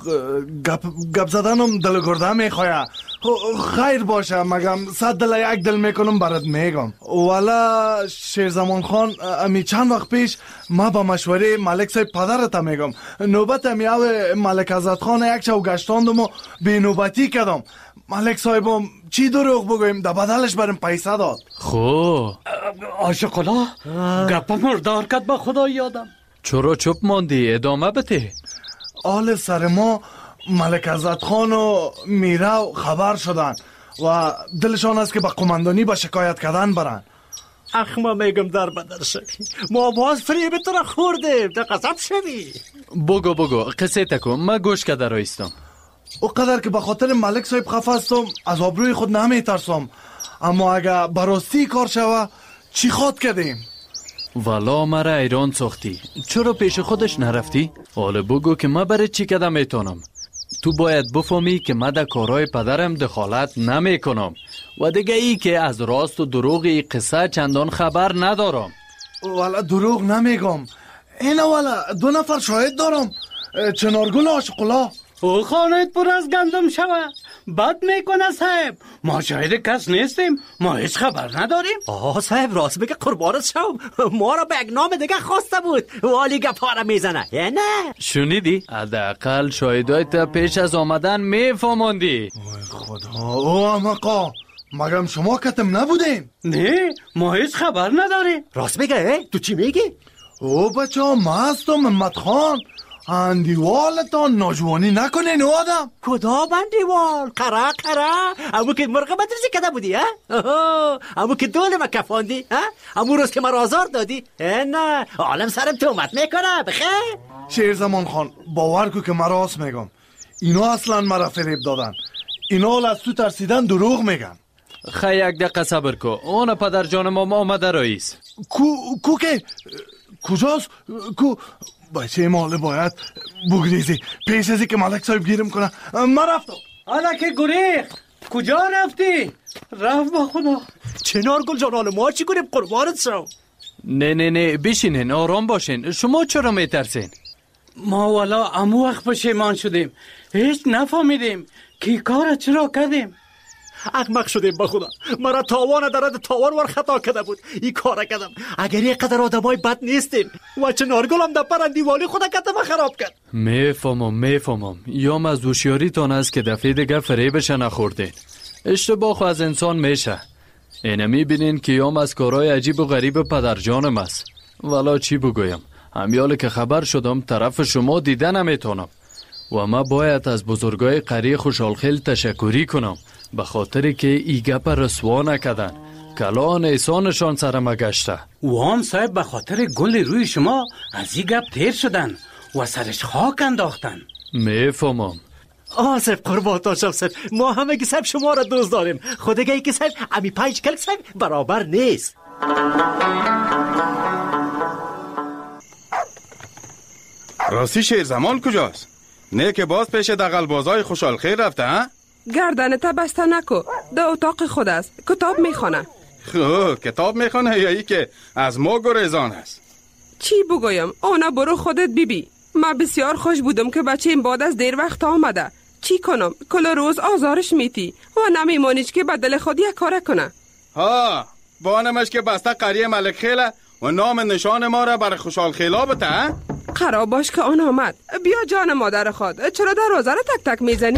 گپ زدنم دل گرده میخواه. خیر باشه مگم 100 دل یک دل میکنم برات میگم. والا شیرزمان خان امی چند وقت پیش ما با مشوره ملک صاحب پدرت میگم نوبت میاو ملک عزت خان یک شو گشتاندم و بی نوبتی کردم. ملک صاحبم چی دروغ بگویم در بدلش برم پیسه داد. خو آشقلا گپ مردار کد با خدا یادم. چرا چپ ماندی؟ ادامه بده. آل سر ما ملک عزت خان و میرا خبر شدن و دلشان است که با قماندانی با شکایت کردن برن. ما میگم در بدر شدی، ما باز فریب تو را خوردیم، در قصب شدی. بگو قصه تکو، ما گوش کده رایستم. او قدر که به خاطر ملک صاحب خفه هستم از آبروی خود نمیترسم، اما اگه براستی کار شوه چی خواد کردیم؟ والا مرا ایران ساختی، چرا پیش خودش نرفتی؟ حالا بگو که ما برای چی کده میتونم. تو باید بفهمی که من در کارهای پدرم دخالت نمی کنم و دیگه ای که از راست و دروغ ای قصه چندان خبر ندارم. والا دروغ نمیگم، اینا والا 2 نفر شاهد دارم. چنارگل آشقلا او خانهت پر از گندم شوه. بد میکنه صاحب، ما شاید کس نیستیم، ما هیچ خبر نداریم. صاحب راست بگه قربانت شوم، ما را به یک نام دیگه خواسته بود والی گپاره میزنه یا نه؟ شنیدی؟ حداقل شاهدای تا پیش از آمدن میفهموندی. خدا او امقا، مگم شما کتم نبودیم؟ نه ما هیچ خبر نداریم. راست بگه تو چی میگی؟ او بچه ها ما هستم محمد خان. اندیوالتان ناجوانی نکنین او آدم. کدام اندیوال؟ قره امو که مرغ مدرسه کده بودی امو که دول ما کفاندی امو روز که ما آزار دادی نه عالم سرم تومت میکنه بخیر. شیرزمان خان باور کو که من راست میگم، اینا اصلا مرا فریب دادن، اینا از تو ترسیدن دروغ میگن. خیلی یک دقیقه صبر کو، اون پدر جان ما آمده رئیس. کو که کجاست؟ کو بچه ماله باید بگریزی پیش ازی که ملک صاحب گیرم کنه. من رفتم. حالا که گریخت کجا رفتی؟ رفت با خدا. چنارگل جان حالا ما چی کنیم قربانت شو؟ نه بشینین آرام باشین. شما چرا میترسین؟ ما والا امو وقت پشیمان شدیم، هیچ نفهمیدیم که کار چرا کردیم. احمق شدیم با خدا، مرا تاوان درد تاوان ور خطا کرده بود این کار کردم. اگر یک قدر آدمای بد نیستیم و چنارگل هم در پرندیوالی خدا کتم خراب کرد. میفهمم یا از هوشیاریتان است که دفعه دیگر فریبش نخوردین. اشتباه خو از انسان میشه. اینه میبینین که یام از کارهای عجیب و غریب پدرجانم است. والا چی بگویم، همیاله که خبر شدم طرف شما دیده نمیتونم و ما باید از بزرگای قریه خوشحالخیل تشکری کنم به خاطری که ای گپ رسوا نکدن. کلان احسانشان سرم گشته. وام صاحب به خاطر گل روی شما از ای گپ تیر شدن و سرش خاک انداختن. میفهمم. صاحب قربانتان شم صاحب، ما همه که صاحب شما را دوست داریم. خودگه ای که صاحب امی 5 کلک صاحب برابر نیست. راستی شیرزمان کجاست؟ نه که باز پیش دغل بازای خوشحال خیر رفته ها؟ گردنت بسته نکو، در اتاق خود است، کتاب میخونه. کتاب میخونه یا ای که از ما گریزان است؟ چی بگویم، اونا برو خودت بیبی. من بسیار خوش بودم که بچه این بعد از دیر وقت آمده. چی کنم؟ کل روز آزارش میتی و نمیمانیش که بدل خود یک کار کنه. ها بانمش که بسته قریه ملک خیله و نام نشان ما را برای خوشحال خیلا بته. خراب باش که آن آمد. بیا جان مادر خود، چرا دروازه را تک تک میزنی؟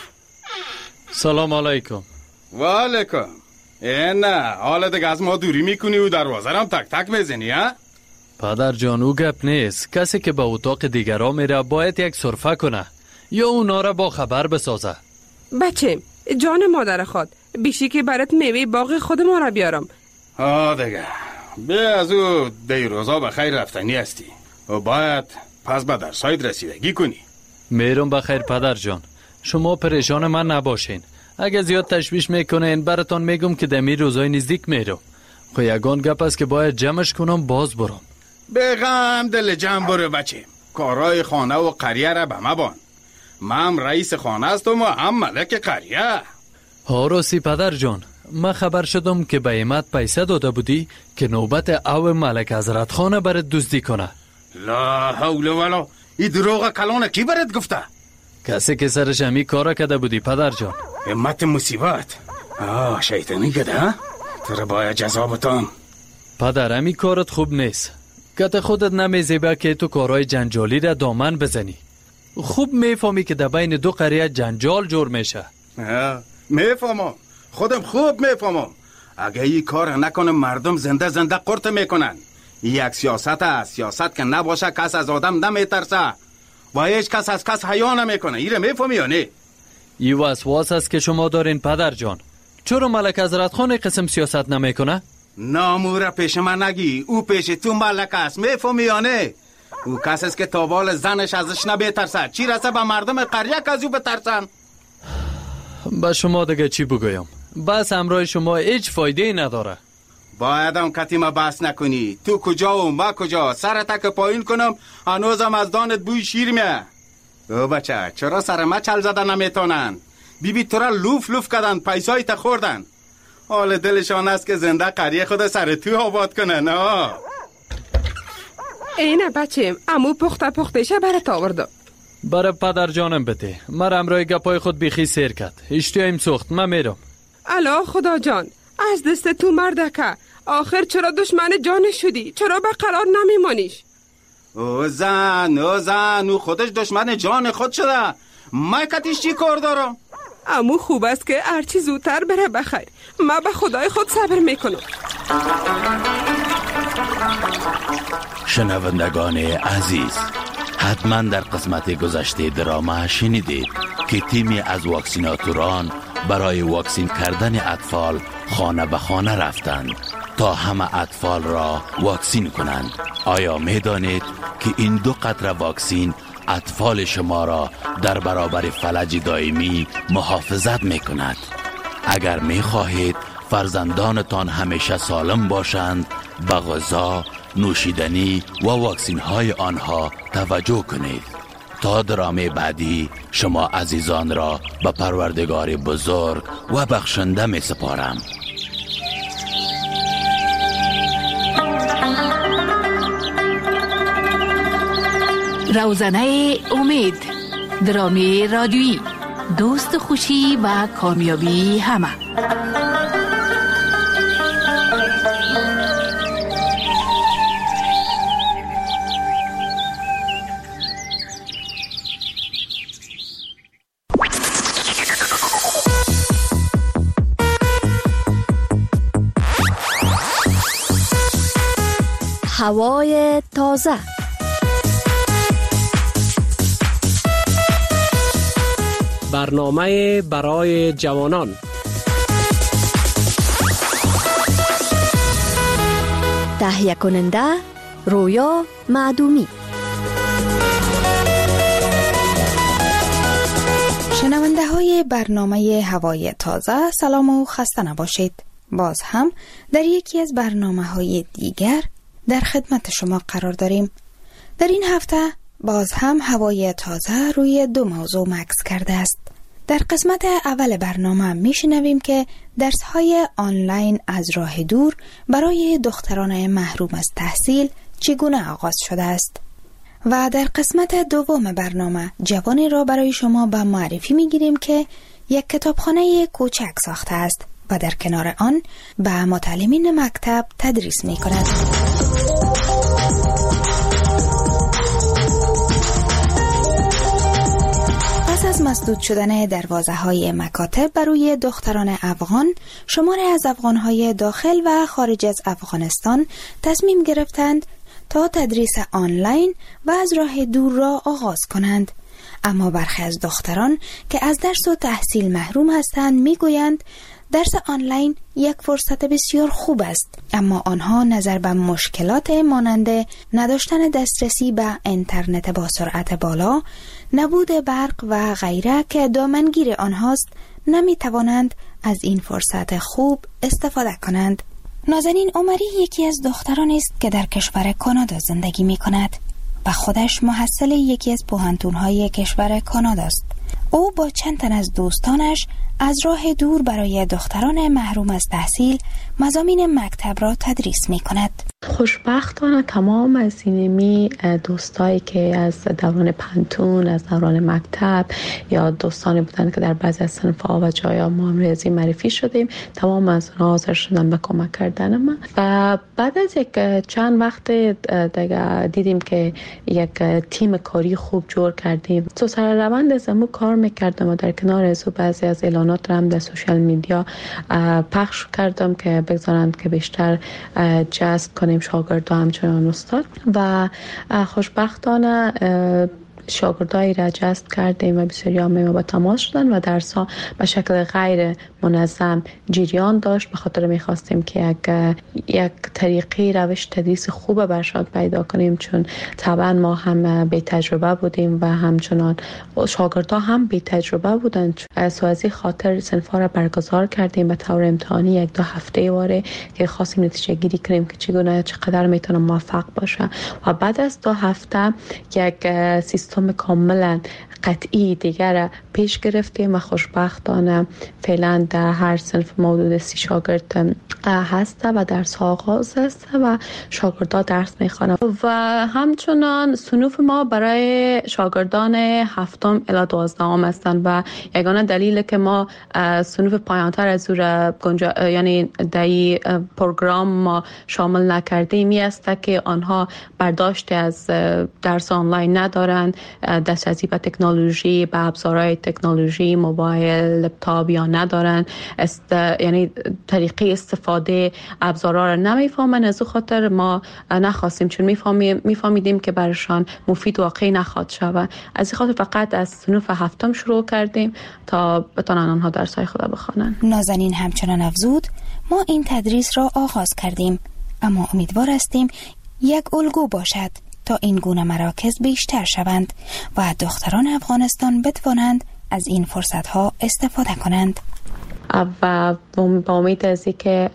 سلام علیکم. و علیکم. نه حالا دیگه از ما دوری میکنی و دروازه را تک تک میزنی ها؟ پدر جان او گپ نیست. کسی که به اتاق دیگران میره باید یک سرفه کنه یا اونا را با خبر بسازه. بچه جان مادر خود، بیشی که برات میوه باغ خود ما را بیارم. دیگه بیا از او دیروزا به خیر رفتنی هستی و باید پس به درسایت رسیدگی کنی. میرم بخیر پدر جان. شما پریشان من نباشین. اگه زیاد تشویش میکنین براتون میگم که دمی روزای نزدیک میرم. خو یگان گپ است که باید جمعش کنم باز برم. بغم دل جمع برو بچه. کارای خانه و قریه را به ما بان. من رئیس خانه هستم و هم ملک قریه. ها راستی پدر جان، من خبر شدم که به ایمت پیسه داده بودی که نوبت او ملک حضرت خانه برات دزدی کنه. لا حول ولا. این دروغ کلانه کی برات گفته؟ کسی که سرش همی کارا کده بودی پدر جان. همت مصیبت. شیطانی کده. تو را باید جزا بتم. پدر همی کارت خوب نیست. کت خودت نمیزیبه که تو کارهای جنجالی را دامن بزنی. خوب میفهمی که در بین دو قریه جنجال جور میشه. میفهمم. خودم خوب میفهمم. اگه این کار نکنم مردم زنده زنده قرط میکنن. یک سیاست است. سیاست که نباشه کس از آدم نمیترسه و هیچ کس از کس حیا نمیکنه. ایره میفهمی یا نه؟ این وسواس است که شما دارین پدر جان. چرا ملک حضرت خان قسم سیاست نمیکنه؟ ناموره پیش من نگی. او پیش تو ملک است. میفهمی یا نه؟ او کس است که تابال زنش ازش نمیترسه. چی رسه به مردم قریه که از او بترسن؟ با شما دیگه چی بگویم؟ بس همراه شما هیچ فایده نداره. باید هم کتیمه بحث نکنی. تو کجا و ما کجا؟ سر تک پایین کنم هنوزم از دانت بوی شیر میه. او بچه چرا سر ما چل زده نمیتونن؟ بی تو را لوف لوف کردن، پیسای تا خوردن. حال دلشان است که زنده قریه خود سر تو آباد کنن. اینه بچه امو پختشه برات آوردم. برای پدر جانم بده. من امرای گپای خود بیخی سیر کرد. اشتیایم سخت. من میرم. الا خدا جان، از دست تو مردکه. آخر چرا دشمن جان شدی؟ چرا به قرار نمیمانیش؟ او زن او خودش دشمن جان خود شده. من کتیش چی کار دارم؟ امو خوب است که هرچی زودتر بره بخیر. من به خدای خود صبر میکنم. شنوندگان عزیز، حتما در قسمت گذشته دراما شنیدید که تیمی از واکسیناتوران برای واکسین کردن اطفال خانه به خانه رفتند تا همه اطفال را واکسین کنند. آیا می دانید که این 2 قطره واکسین اطفال شما را در برابر فلج دائمی محافظت می کند؟ اگر می خواهید فرزندانتان همیشه سالم باشند، به غذا، نوشیدنی و واکسین های آنها توجه کنید. تا درامه بعدی شما عزیزان را به پروردگار بزرگ و بخشنده می سپارم. روزنه امید، درامی رادیویی، دوست خوشی و کامیابی همه. هوای تازه. برنامه برای جوانان. تهیه کننده رویا معدومی. شنونده های برنامه هوای تازه، سلام و خسته نباشید. باز هم در یکی از برنامه های دیگر در خدمت شما قرار داریم. در این هفته باز هم هوای تازه روی 2 موضوع مکث کرده است. در قسمت اول برنامه میشنویم که درس‌های آنلاین از راه دور برای دختران محروم از تحصیل چگونه آغاز شده است و در قسمت دوم برنامه جوانی را برای شما به معرفی میگیریم که یک کتابخانه کوچک ساخته است و در کنار آن به متعلمین مکتب تدریس می کند. پس از مسدود شدن دروازه‌های مکاتب برای دختران افغان، شماری از افغان‌های داخل و خارج از افغانستان تصمیم گرفتند تا تدریس آنلاین و از راه دور را آغاز کنند. اما برخی از دختران که از درس و تحصیل محروم هستند میگویند درس آنلاین یک فرصت بسیار خوب است، اما آنها نظر به مشکلات مانند نداشتن دسترسی به اینترنت با سرعت بالا، نبود برق و غیره که دامنگیر آنهاست نمی توانند از این فرصت خوب استفاده کنند. نازنین عمری یکی از دختران است که در کشور کانادا زندگی می کند و خودش محصل یکی از پوهنتون‌های کشور کانادا است. او با چند تن از دوستانش از راه دور برای دختران محروم از تحصیل مضامین مکتب را تدریس می کند. خوشبختانه تمام از اینمی دوستایی که از دوران پنتون، از دوران مکتب یا دوستانی بودن که در بعضی از صنف‌ها و جایا ما هم ریاضی معرفی شدیم، تمام از اونها حاضر شدن به کمک کردن من. و بعد از یک چند وقت دیگه دیدیم که یک تیم کاری خوب جور کردیم. تو سر روند از امو کار میکردم و در کنار از بعضی از اعلانات هم در سوشال میدیا پخش کردم که بگذارند که بیشتر جذب کنیم شاگرد و همچنان استاد. و خوشبختانه شاگردایی را جذب کردیم و بسیاری ما با تماس شدن و درس‌ها به شکل غیر منظم جریان داشت. به خاطر می‌خواستیم که یک طریقی روش تدریس خوب برشاد پیدا کنیم، چون طبعا ما هم بی تجربه بودیم و همچنان شاگردها هم بی تجربه بودند. از خاطر صنف‌ها را برگزار کردیم به طور امتحانی یک دو هفته واره که خواستیم نتیجه گیری کنیم که چقدر میتونه موفق باشه. و بعد از 2 هفته یک سیستم کاملا قطعی دیگر پیش گرفتیم و خوشبختانه فعلا در هر صنف حدود 30 شاگرد هست و درس ها آغاز است و شاگردان درس میخوانند. و همچنان صنوف ما برای شاگردان 7 الی 12 هستند و یگانه دلیل که ما صنوف پایانتر از یعنی در پروگرام ما شامل نکردیم این است که آنها برداشت از درس آنلاین ندارند، دسترسی به تکنولوژی، به ابزارهای تکنولوژی، موبایل، لپتاپ یا ندارن، یعنی طریقه استفاده ابزارها را نمیفهمن. از خاطر ما نخواستیم، چون میفهمیدیم که برشان مفید واقعی نخواهد شود. از خاطر فقط از صنف 7 شروع کردیم تا بتونن آنها درس‌های خود بخوانند. نازنین همچنان افزود ما این تدریس را آغاز کردیم، اما امیدوار هستیم یک الگو باشد تا این گونه مراکز بیشتر شوند و دختران افغانستان بتوانند از این فرصت‌ها استفاده کنند. و با امید از اینکه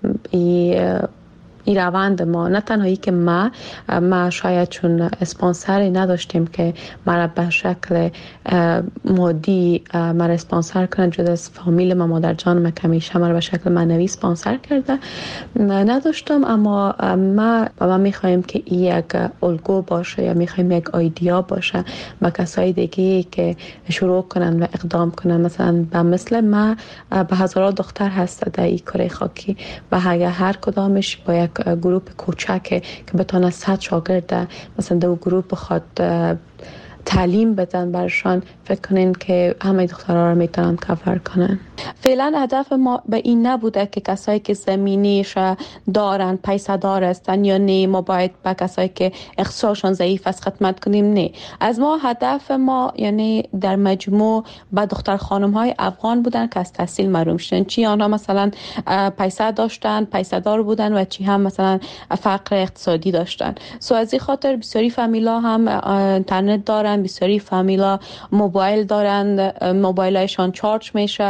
این روند ما، نه تنهایی که ما شاید چون اسپانسری نداشتیم که مرا به شکل مادی مرا اسپانسر کنه، جدا از فامیل ما، مادر جان ما که همیشه مرا به شکل معنوی اسپانسر کرده نداشتم، اما ما میخوایم که این یک الگو باشه یا میخوایم یک ایده باشه با کسای دیگه که شروع کنن و اقدام کنن. مثلا مثل ما به هزاران دختر هست در این کره خاکی و اگر هر کدامش با یک گروپ کوچک که بتونه 100 شاگرد مثلا دو گروپ بخواد تعلیم بدن برشان، فکر کنین که همه دخترها رو میتونن کاور کنن. فعلا هدف ما به این نبوده که کسایی که زمینیش دارن، پیسه دار هستن یا نه، ما باید به کسایی که اقتصادشون ضعیف است خدمت کنیم. نه، از ما هدف ما یعنی در مجموع با دختر خانم های افغان بودن که از تحصیل محروم شدن، چی آنها مثلا پیسه داشتن، پیسه دار بودن و چی هم مثلا فقر اقتصادی داشتن. سو از این خاطر بسیاری فامیلا هم اینترنت دارن، بسیاری فامیلا موبایل دارن، موبایلایشان چارج میشه،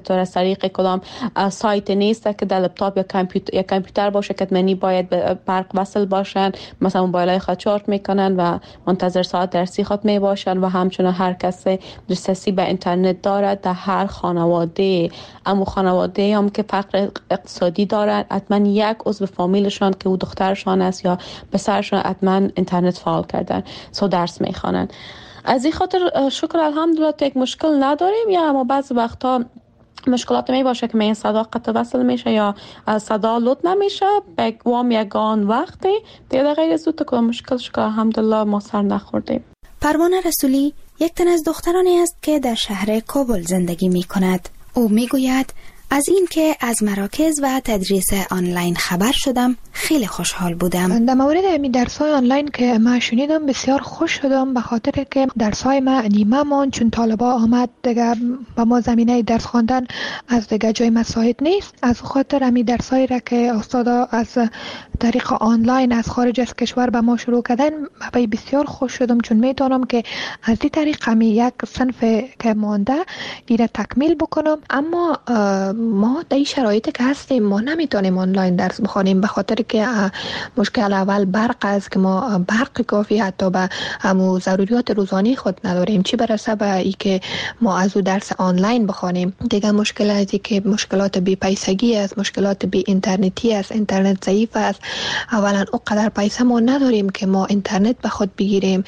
همینطور از طریق کدام سایت نیست که در لپتاپ یا کامپیوتر باشه که منی باید برق وصل باشن. مثلا موبایلای خود چارج میکنن و منتظر ساعت درسی خود می باشن و همچنین هر کس دسترسی به اینترنت دارد در هر خانواده. اما خانواده هم که فقر اقتصادی دارد حتما یک عضو فامیلشان که او دخترشان است یا پسرشان حتما اینترنت فعال کردن درس میخوانن. از این خاطر شکر الحمدلله یک مشکل نداریم. یا اما بعض وقتا مشکلات می باشه که این صدا قطع وصل میشه یا صدا لود نمیشه به وام یگان وقتی دیگه غیر از اون که مشکل شکر الحمدلله ما سر نخوردیم. پروانه رسولی یک تن از دخترانی است که در شهر کابل زندگی می کند. او می گوید از این که از مراکز و تدریس آنلاین خبر شدم خیلی خوشحال بودم. در مورد این درس‌های آنلاین که ما شنیدم بسیار خوش شدم، به خاطر که درس‌های ما نیمه ماند چون طالبا آمد دیگه با ما زمینه درس خواندن از دیگه جای مساعد نیست. از خاطر همین درس‌هایی را که استادا از طریق آنلاین از خارج از کشور به ما شروع کردن من بسیار خوش شدم، چون میتونم که از این طریق همین یک صنف که مانده دیره تکمیل بکنم. اما ما در این شرایطی که هستیم ما نمیتونیم آنلاین درس بخوانیم، به خاطر که مشکل اول برق است که ما برق کافی حتی به همو ضروریات روزانه خود نداریم، چی برسه به ای که ما از او درس آنلاین بخوانیم. دیگه مشکل ازی که مشکلات بی پیسگی است، مشکلات بی اینترنتی است، اینترنت ضعیف است. اولا اونقدر پیسه ما نداریم که ما اینترنت به خود بگیریم،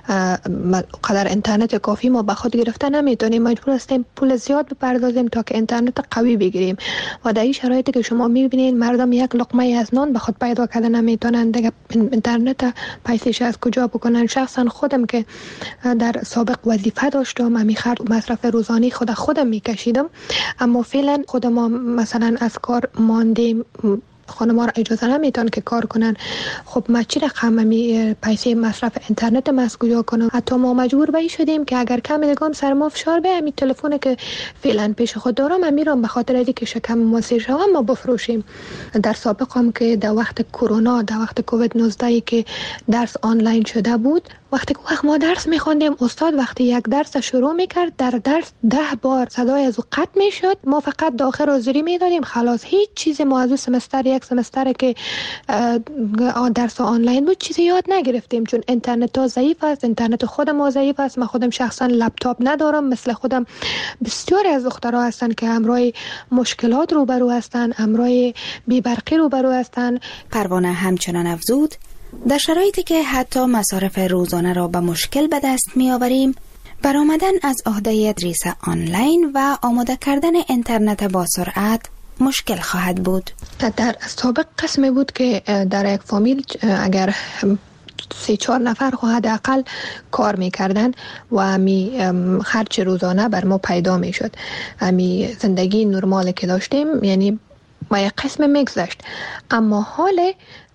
اونقدر اینترنت کافی ما به خود گرفته نمیتونیم، مجبور هستیم پول زیاد بپردازیم تا که اینترنت قوی بگیریم. و در این شرایطی که شما میبینید مردم یک لقمه از نان به خود پیدا کردن نمیتونن، دیگه اینترنت پیسش از کجا بکنن؟ شخصا خودم که در سابق وظیفه داشتم امی خرج مصرف روزانه خودم میکشیدم، اما فعلا خود ما مثلا از کار ماندیم، خانما را اجازه نمیتون که کار کنن. خب ما چی رقم پیسه مصرف اینترنت ما از کجا کنم؟ حتی ما مجبور به شدیم که اگر کمی دیگه سر ما فشار به همین تلفن که فعلا پیش خود دارم میرم به خاطر اینکه که شکم ما سیر شوم ما بفروشیم. در سابق هم که در وقت کرونا، در وقت کووید 19 که درس آنلاین شده بود، وقتی که ما درس میخوندیم استاد وقتی یک درس شروع میکرد در درس 10 بار صدای از او قطع میشد، ما فقط داخل حاضری میدادیم خلاص. هیچ چیزی ما از او سمستر یک سمستر که درس آنلاین بود چیزی یاد نگرفتیم، چون اینترنت ها ضعیف است، اینترنت خود ما ضعیف است. من خودم شخصا لپتاپ ندارم، مثل خودم بسیاری از دخترها هستن که همراه مشکلات روبرو هستن، همراه بی‌برقی روبرو هستن. پروانه همچنان افزود در شرایطی که حتی مصارف روزانه را به مشکل به دست می آوریم، برآمدن از عهده تدریس آنلاین و آماده کردن اینترنت با سرعت مشکل خواهد بود. در سابق قسمی بود که در یک فامیل اگر 3-4 نفر حداقل کار میکردن و همی خرج روزانه بر ما پیدا میشد، همی زندگی نرمال که داشتیم یعنی ما یک قسم میگذشت. اما حال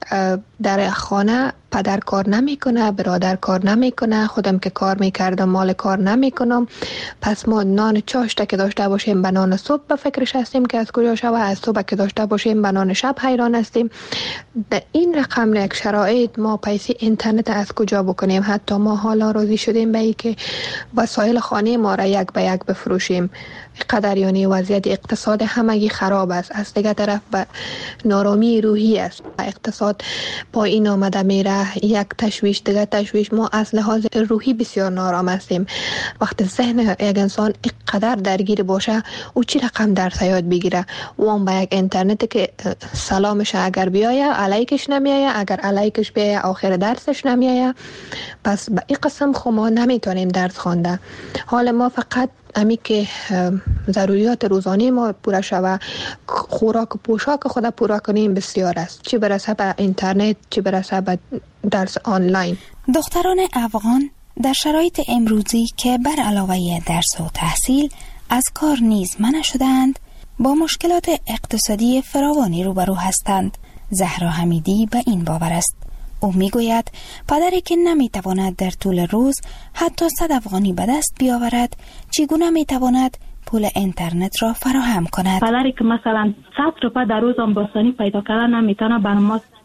در خانه پدر کار نمیکنه، برادر کار نمیکنه، خودم که کار میکردم مال کار نمیکنم، پس ما نان چاشته که داشته باشیم به نان صبح به فکرش هستیم که از کجا شوه، از صبح که داشته باشیم به نان شب حیران هستیم. در این رقم یک شرایط ما پیسه اینترنت از کجا بکنیم؟ حتی ما حالا راضی شدیم به ای که وسایل خانه ما را یک به یک بفروشیم. قدر یعنی وضعیت اقتصاد همگی خراب است. از دیگه طرف به نارامی روحی است، اقتصاد پایین آمده میره، یک تشویش دیگه تشویش. ما از لحاظ روحی بسیار نارام هستیم. وقتی ذهن یک انسان اینقدر درگیر باشه او چی رقم درس یاد بگیره؟ او هم با یک اینترنت که سلامش اگر بیایه علیکش نمیایه، اگر علیکش بیایه آخر درسش نمیایه. پس به این قسم خو ما نمیتونیم درس خوانده. حال ما فقط امی که ضروریات روزانه ما پورا شوه، خوراک و پوشاک خود پورا کنیم بسیار است، چی برسه به اینترنت، چی برسه به درس آنلاین. دختران افغان در شرایط امروزی که بر علاوه درس و تحصیل از کار نیز منع شدند، با مشکلات اقتصادی فراوانی روبرو هستند. زهرا حمیدی به این باور است. او میگوید پدری که نمیتواند در طول روز حتی 100 افغانی به دست بیاورد، چگونه میتواند پول اینترنت را فراهم کند؟ پدری که مثلا 100 روپیه در روز آمباسانی پیدا کردن نمیتونه، بر ما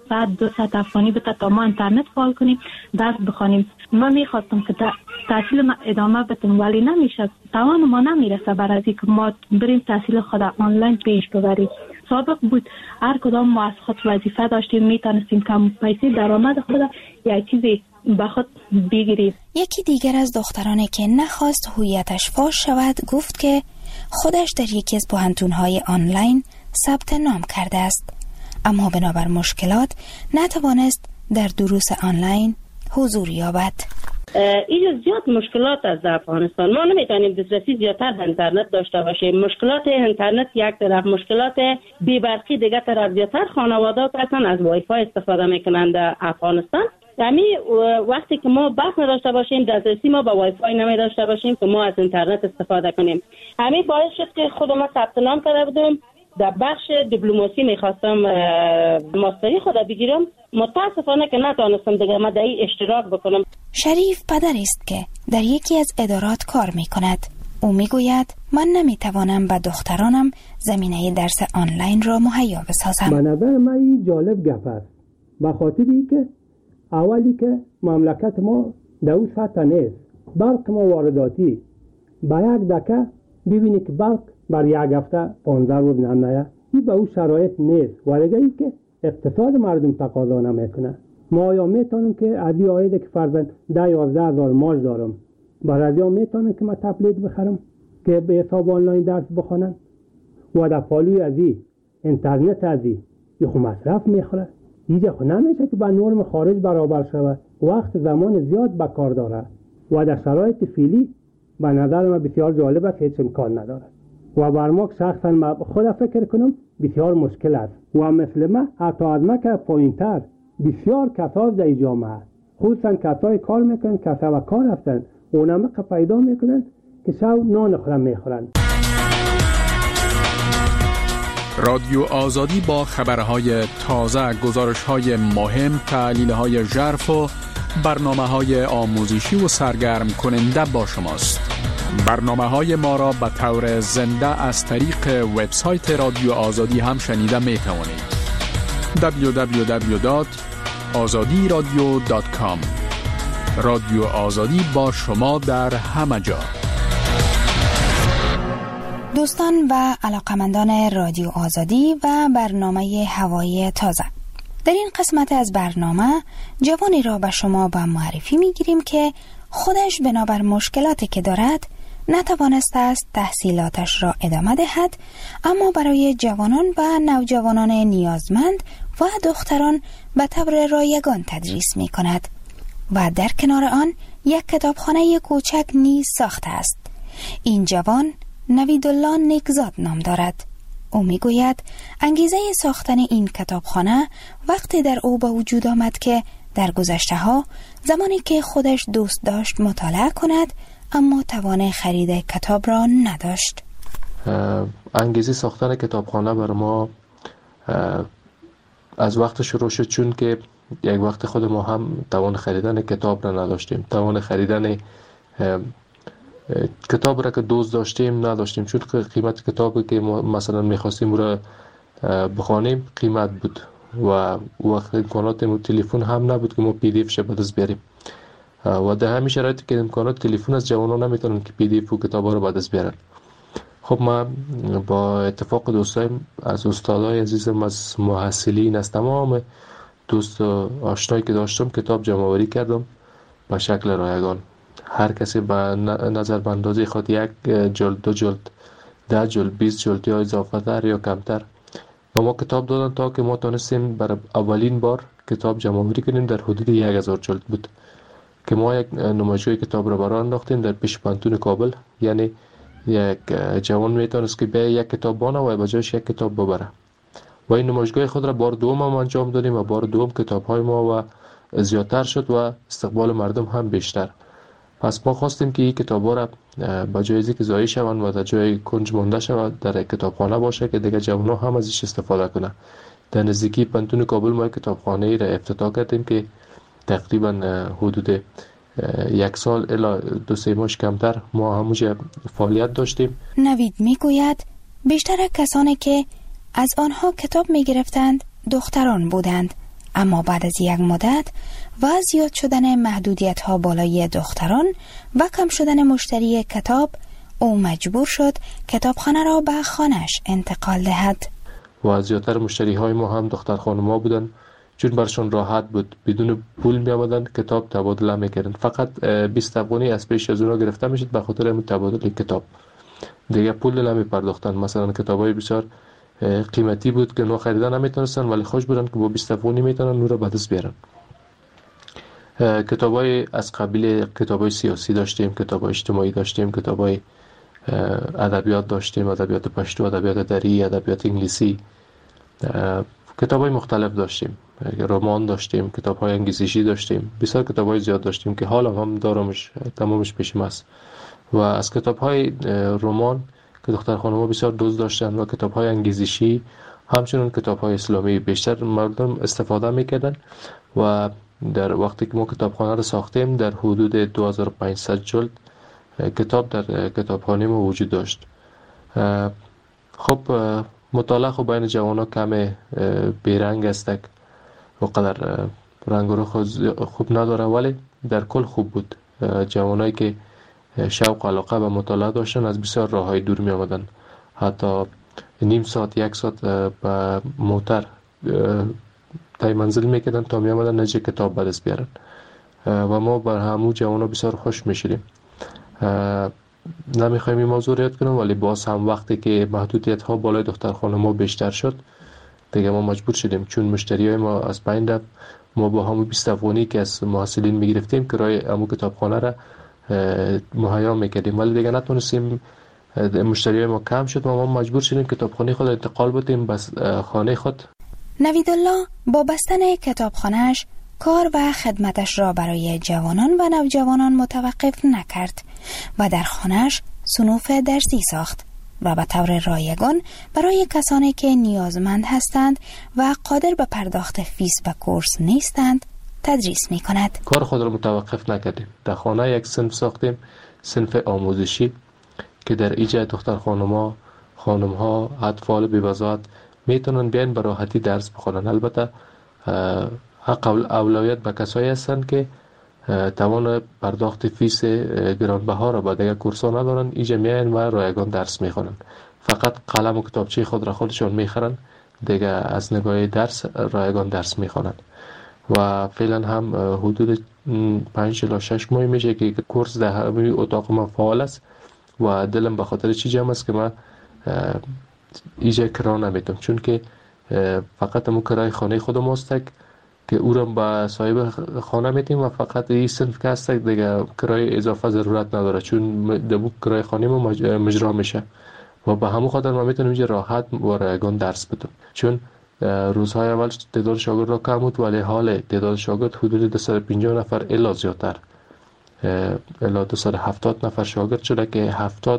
ساعت 2 ساعت افغانی بده تا ما اینترنت فعال کنیم درس بخوانیم. من میخواستم که تحصیل ما ادامه بدم ولی نمیشه، توان ما نمیرسه برای اینکه ما بریم تحصیل خود آنلاین پیش ببریم. سابق بود هر کدام ما از خود وظیفه داشتیم، میتونستیم کم پیسه درآمد خود یا چیزی به خود بگیریم. یکی دیگر از دخترانی که نخواست هویتش فاش شود گفت که خودش در یکی از پوهنتون‌های آنلاین ثبت نام کرده است، اما بنابر مشکلات نتوانست در دروس آنلاین حضور یابد. اینجا زیاد مشکلات از افغانستان، ما نمیتونیم دسترسی زیادتر به اینترنت داشته باشیم. مشکلات اینترنت یک طرف، مشکلات بی‌برقی دیگه طرف. زیادتر خانواده‌ها اصلا از وای فای استفاده میکنند در افغانستان. یعنی وقتی که ما بحث نداشته باشیم، دسترسی ما به وای فای نمی داشته باشیم که ما از اینترنت استفاده کنیم. همین باعث شد که خود ما ثبت نام کرده بودم در بخش دیپلماسی، میخواستم ماستری خود بگیرم، متاسفانه که نتونستم دیگه ما در این اشتراک بکنم. شریف پدری است که در یکی از ادارات کار میکند. او میگوید من نمیتوانم به دخترانم زمینه درس آنلاین را مهیا بسازم. به نظر من این جالب گپ است، به خاطری که اولی که مملکت ما در اون سطح نیست. برق ما وارداتی، با یک دکه ببینی که برق بر یک هفته 15 روز نمیاد. این به اون شرایط نیست. ولی ای که اقتصاد مردم تقاضا نمیکنه. ما یا میتونیم که از این عاید که فرضاً 10-11 هزار ماش دارم، برای یا میتونم که من تبلیت بخرم که به حساب آنلاین درس بخونم و در پالوی از این اینترنت از این خو مصرف میخوره. اینجا خو نمیشه که با نرم خارج برابر شود. وقت زمان زیاد به کار داره و در شرایط فعلی به نظر من بسیار جالب است، هیچ امکان نداره و بر ما شخصا ما خود فکر کنم بسیار مشکل است و مثل ما حتی از ما که پایین‌تر بسیار کسا در جامعه است، خصوصا کسای کار میکنن، کسا و کار هستن، اونم که پیدا میکنن که شب نان خورم میخورن. رادیو آزادی با خبرهای تازه، گزارش‌های مهم، تحلیل‌های ژرف و برنامه‌های آموزشی و سرگرم کننده با شماست. برنامه‌های ما را به طور زنده از طریق وبسایت رادیو آزادی هم شنیده می‌توانید. www.azadiradio.com. رادیو آزادی با شما در همه جا. دوستان و علاقمندان رادیو آزادی و برنامه هوای تازه، در این قسمت از برنامه جوانی را به شما به معرفی میگیریم که خودش بنابر مشکلاتی که دارد نتوانسته است تحصیلاتش را ادامه دهد، اما برای جوانان و نوجوانان نیازمند و دختران به طور رایگان تدریس می کند و در کنار آن یک کتابخانه کوچک نیز ساخته است. این جوان نویدالله نیکزاد نام دارد. او می گوید انگیزه ساختن این کتابخانه وقتی در او به وجود آمد که در گذشته ها زمانی که خودش دوست داشت مطالعه کند اما توان خرید کتاب را نداشت. انگیزه ساختن کتابخانه بر ما از وقت شروع شد، چون که یک وقت خود ما هم توان خریدن کتاب را نداشتیم. توان خریدن کتاب را که دوست داشتیم نداشتیم، چون قیمت کتابی که ما مثلا میخواستیم را بخوانیم قیمت بود و وقت امکانات تلفن هم نبود که ما پی دی اف به دست بیاریم و در همین شرایطی که امکانات تلفن از جوانان نمیتونن که پی دی اف و کتابا رو به دست بیارن. خب ما با اتفاق دوستایم از استادای عزیزم، از محصلین، از تمام دوست و آشنایی که داشتم کتاب جمع آوری کردم به شکل رایگان. هر کسی به نظر به اندازه خود 1 جلد، 2 جلد، 10 جلد، 20 جلد یا اضافه تر یا کمتر و ما کتاب دادن تا که ما تونستیم بر اولین بار کتاب جمع آوری کنیم. در حدود 1000 جلد بود که ما یک نمایشگاه کتاب را برای انداختیم در پیش پانتون کابل. یعنی یک جوان میتونست که به یک کتاب بانه و به جایش یک کتاب ببره و این نمایشگاه خود را بار دوم هم انجام دادیم و بار دوم کتاب های ما و زیادتر شد و استقبال مردم هم بیشتر. پس ما خواستیم که این کتاب ها را با جایزی که ضایع شوند و در جای کنج مانده شود در کتابخانه باشه که دیگه جوان ها هم ازش استفاده کنه. در نزدیکی پانتون کابل ما کتابخانه را افتتاح کردیم که تقریبا حدود 1 سال الی 2-3 ماه کمتر ما همونجا فعالیت داشتیم. نوید میگوید بیشتر کسانی که از آنها کتاب میگرفتند دختران بودند، اما بعد از یک مدت و زیاد شدن محدودیت ها بالای دختران و کم شدن مشتری کتاب، او مجبور شد کتابخانه را به خانه‌اش انتقال دهد. و زیادتر مشتری های ما هم دختر خانم‌ها بودن، چون برشون راحت بود، بدون پول می آمدن کتاب تبادله میکردن. فقط 20 افغانی از پیش از اونا گرفته میشد به خاطر همین تبادل کتاب، دیگه پول نمی پرداختن. مثلا کتابای بسیار قیمتی بود که اونا خریدن نمیتونستن، ولی خوش بودن که با 20 افغانی میتونن نور به دست بیارن. کتابای از قبیل کتابای سیاسی داشتیم، کتابای اجتماعی داشتیم، کتابای ادبیات داشتیم، ادبیات پشتو، ادبیات دری، ادبیات انگلیسی، کتابای مختلف داشتیم، رمان داشتیم، کتاب‌های انگیزشی داشتیم، بسیار کتاب‌های زیاد داشتیم که حالا هم دارمش، تمامش پیشم است. و از کتاب‌های رمان که دختر خانم‌ها بسیار دوست داشتن و کتاب‌های انگیزشی، همچنین کتاب‌های اسلامی بیشتر مردم استفاده می‌کردن. و در وقتی که ما کتابخانه را ساختیم در حدود 2500 جلد کتاب در کتابخانه ما وجود داشت. خب مطالعه خب بین جوان‌ها کم بیرنگ است، وقدر رنگ رو خوب نداره، ولی در کل خوب بود. جوانایی که شوق و علاقه به مطالعه داشتن از بسیار راه‌های دور می آمدن، حتی نیم ساعت یک ساعت به موتر تای منزل میکردن تا می آمدن نجه کتاب به دست بیارن و ما بر همو جوانا بسیار خوش میشیدیم. نمیخوایم این موضوع رو یاد کنم، ولی باز هم وقتی که محدودیت ها بالای دخترخانه ما بیشتر شد دیگه ما مجبور شدیم، چون مشتری های ما از بین رفت. ما با همون 20 افغانی که از محصلین میگرفتیم کرایه همون کتابخانه را مهیا میکردیم، ولی دیگه نتونستیم، مشتری های ما کم شد و ما مجبور شدیم کتابخانه خود انتقال بدیم بس خانه خود. نویدالله با بستن کتابخانه‌اش کار و خدمتش را برای جوانان و نوجوانان متوقف نکرد و در خانه‌اش صنوف درسی ساخت و به طور رایگان برای کسانی که نیازمند هستند و قادر به پرداخت فیس و کورس نیستند تدریس می کند. کار خود را متوقف نکردیم. در خانه یک صنف ساختیم، صنف آموزشی که در ایجاد دختر خانم‌ها، اطفال بی‌وضاحت میتونن بیان به راحتی درس بخونن. البته حق اولویت به کسایی هستند که توان پرداخت فیس گرانبها را با دیگر کورس‌ها ندارن، اینجا میان و رایگان درس میخونن. فقط قلم و کتابچه خود را خودشون میخرن، دیگه از نگاه درس رایگان درس میخونن. و فعلا هم حدود 5 تا 6 ماه میشه که کورس در همین اتاق ما فعال است و دلم به خاطر چی جمع است که من ایجا کرا نمیتونم، چون که فقط همون کرای خانه خودم هست که او را با صاحب خانه میتیم و فقط این صنف که هست دیگه کرای اضافه ضرورت نداره، چون دبو کرای خانه ما مجرا میشه و به همون خاطر ما میتونم اینجا راحت و رایگان درس بدم. چون روزهای اول تعداد شاگرد را کم بود، ولی حال تعداد شاگرد حدود 250 نفر الا زیادتر، الا 270 نفر شاگرد شده که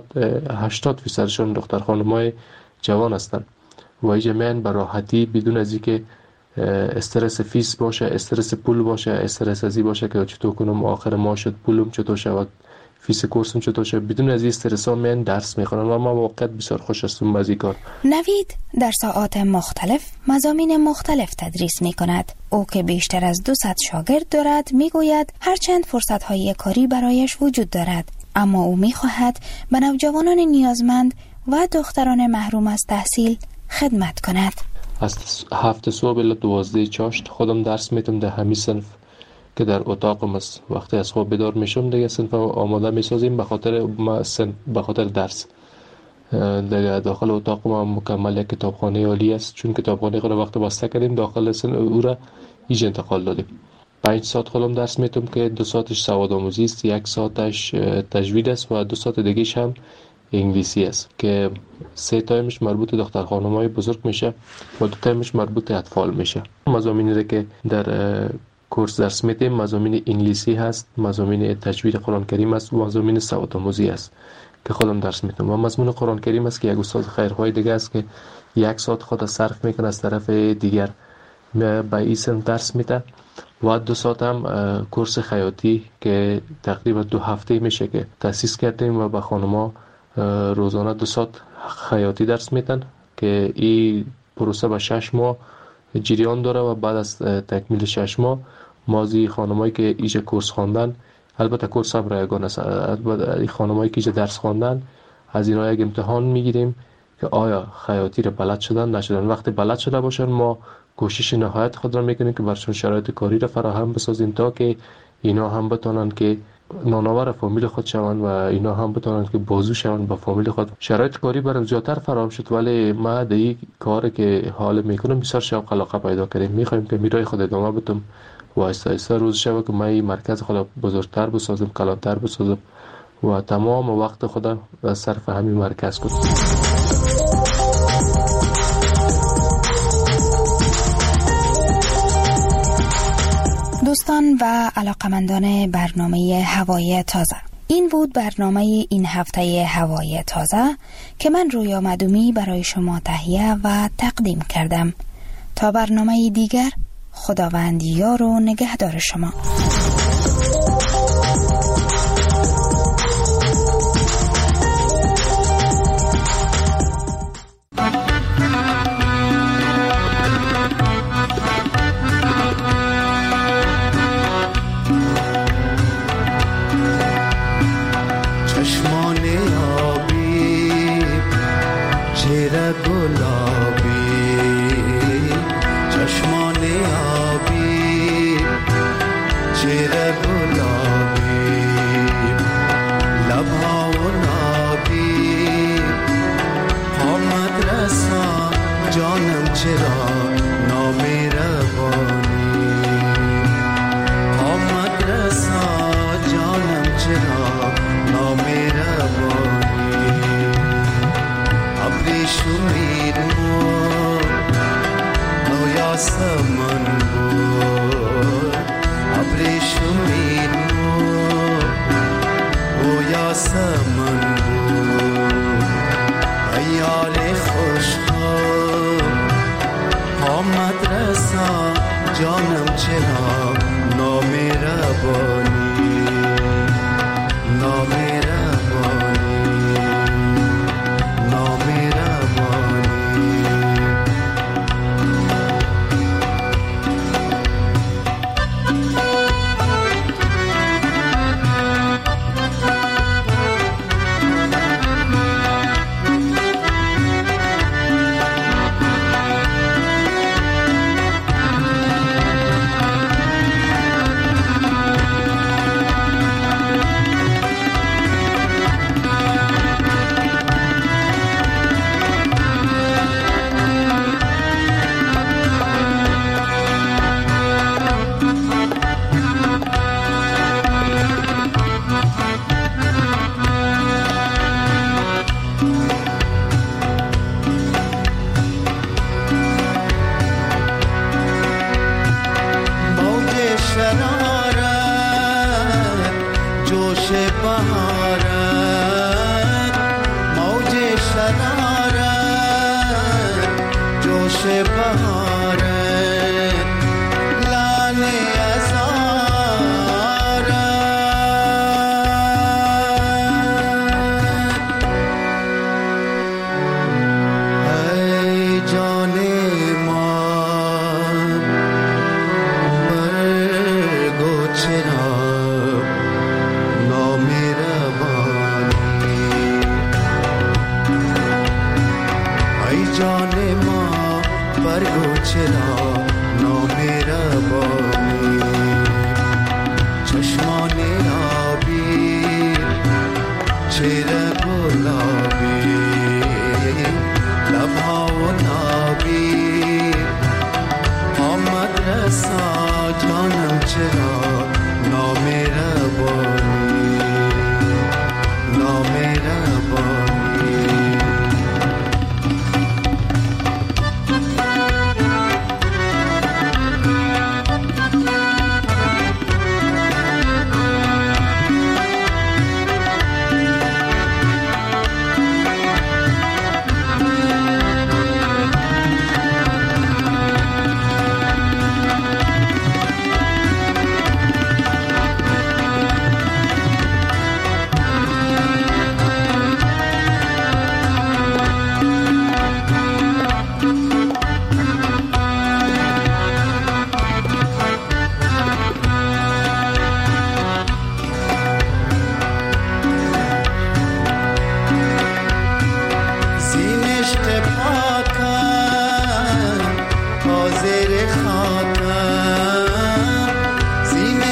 80% دختر خانم‌های جوان هستند و اینجا میان به راحتی بدون از اینکه استرس فیس باشه، استرس پول باشه، استرس ازی باشه که چطور کنم آخر ماه شد پولم چطور شود، فیس کورسم چطور شد، بدون از این استرس ها من درس میخونن و ما واقعا بسیار خوش هستم از این کار. نوید در ساعات مختلف مضامین مختلف تدریس میکند. او که بیشتر از 200 شاگرد دارد میگوید هرچند فرصت های کاری برایش وجود دارد، اما او میخواهد به نوجوانان نیازمند و دختران محروم از تحصیل خدمت کند. از 7 صبح الی 12 چاشت خودم درس میتم در همین صنف که در اتاقم است. وقتی از خواب بیدار میشم دیگه صنف آماده میسازیم به خاطر درس. دیگه داخل اتاق ما مکمل یک کتابخانه عالی است، چون کتابخانه خود وقت بسته کردیم داخل او را ایج انتقال دادیم. 5 ساعت خودم درس میتم که 2 ساعتش سواد آموزی است، 1 ساعتش تجوید است و 2 ساعت دیگه‌ش هم انگلیسی است که 3 تایمش مربوط دختر خانم‌های بزرگ میشه و 2 تایمش مربوط اطفال میشه. مضامینی که در کورس درس میدیم مضامین انگلیسی هست، مضامین تجوید قرآن کریم است و مضامین سواد آموزی است که خودم درس میدم. و مضمون قرآن کریم است که یک استاد خیرخواه دیگه است که 1 ساعت خود صرف میکنه از طرف دیگر به این درس میده و 2 ساعت هم کورس خیاطی که تقریبا 2 هفته میشه که تأسیس کردیم و به خانم‌ها روزانه 2 ساعت خیاطی درس میدن که این پروسه به 6 ماه جریان داره و بعد از تکمیل 6 ماه مازی خانمایی که ایجا کورس خواندن، البته کورس هم رایگان است، البته خانمایی که ایجا درس خواندن از اینا یک امتحان میگیریم که آیا خیاطی رو بلد شدن نشدن. وقتی بلد شده باشن ما کوشش نهایت خود را میکنیم که برشون شرایط کاری را فراهم بسازیم تا که اینا هم بتونن که نانآور فامیل خود شوند و اینا هم بتونن که بازو شوند با فامیل خود. شرایط کاری برام زیادتر فراهم شد، ولی ما در این کاری که حال میکنم بسیار شوق علاقه پیدا کردیم. میخوایم که میرای خود ادامه بدم و آهسته روز شبه که من مرکز خود بزرگتر بسازم، کلانتر بسازم و تمام وقت خودم صرف همین مرکز کنم. دوستان و علاقمندان برنامه هوای تازه، این بود برنامه این هفته هوای تازه که من رویا معدومی برای شما تهیه و تقدیم کردم. تا برنامه دیگر، خداوند یار و نگهدار شما.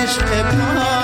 عشق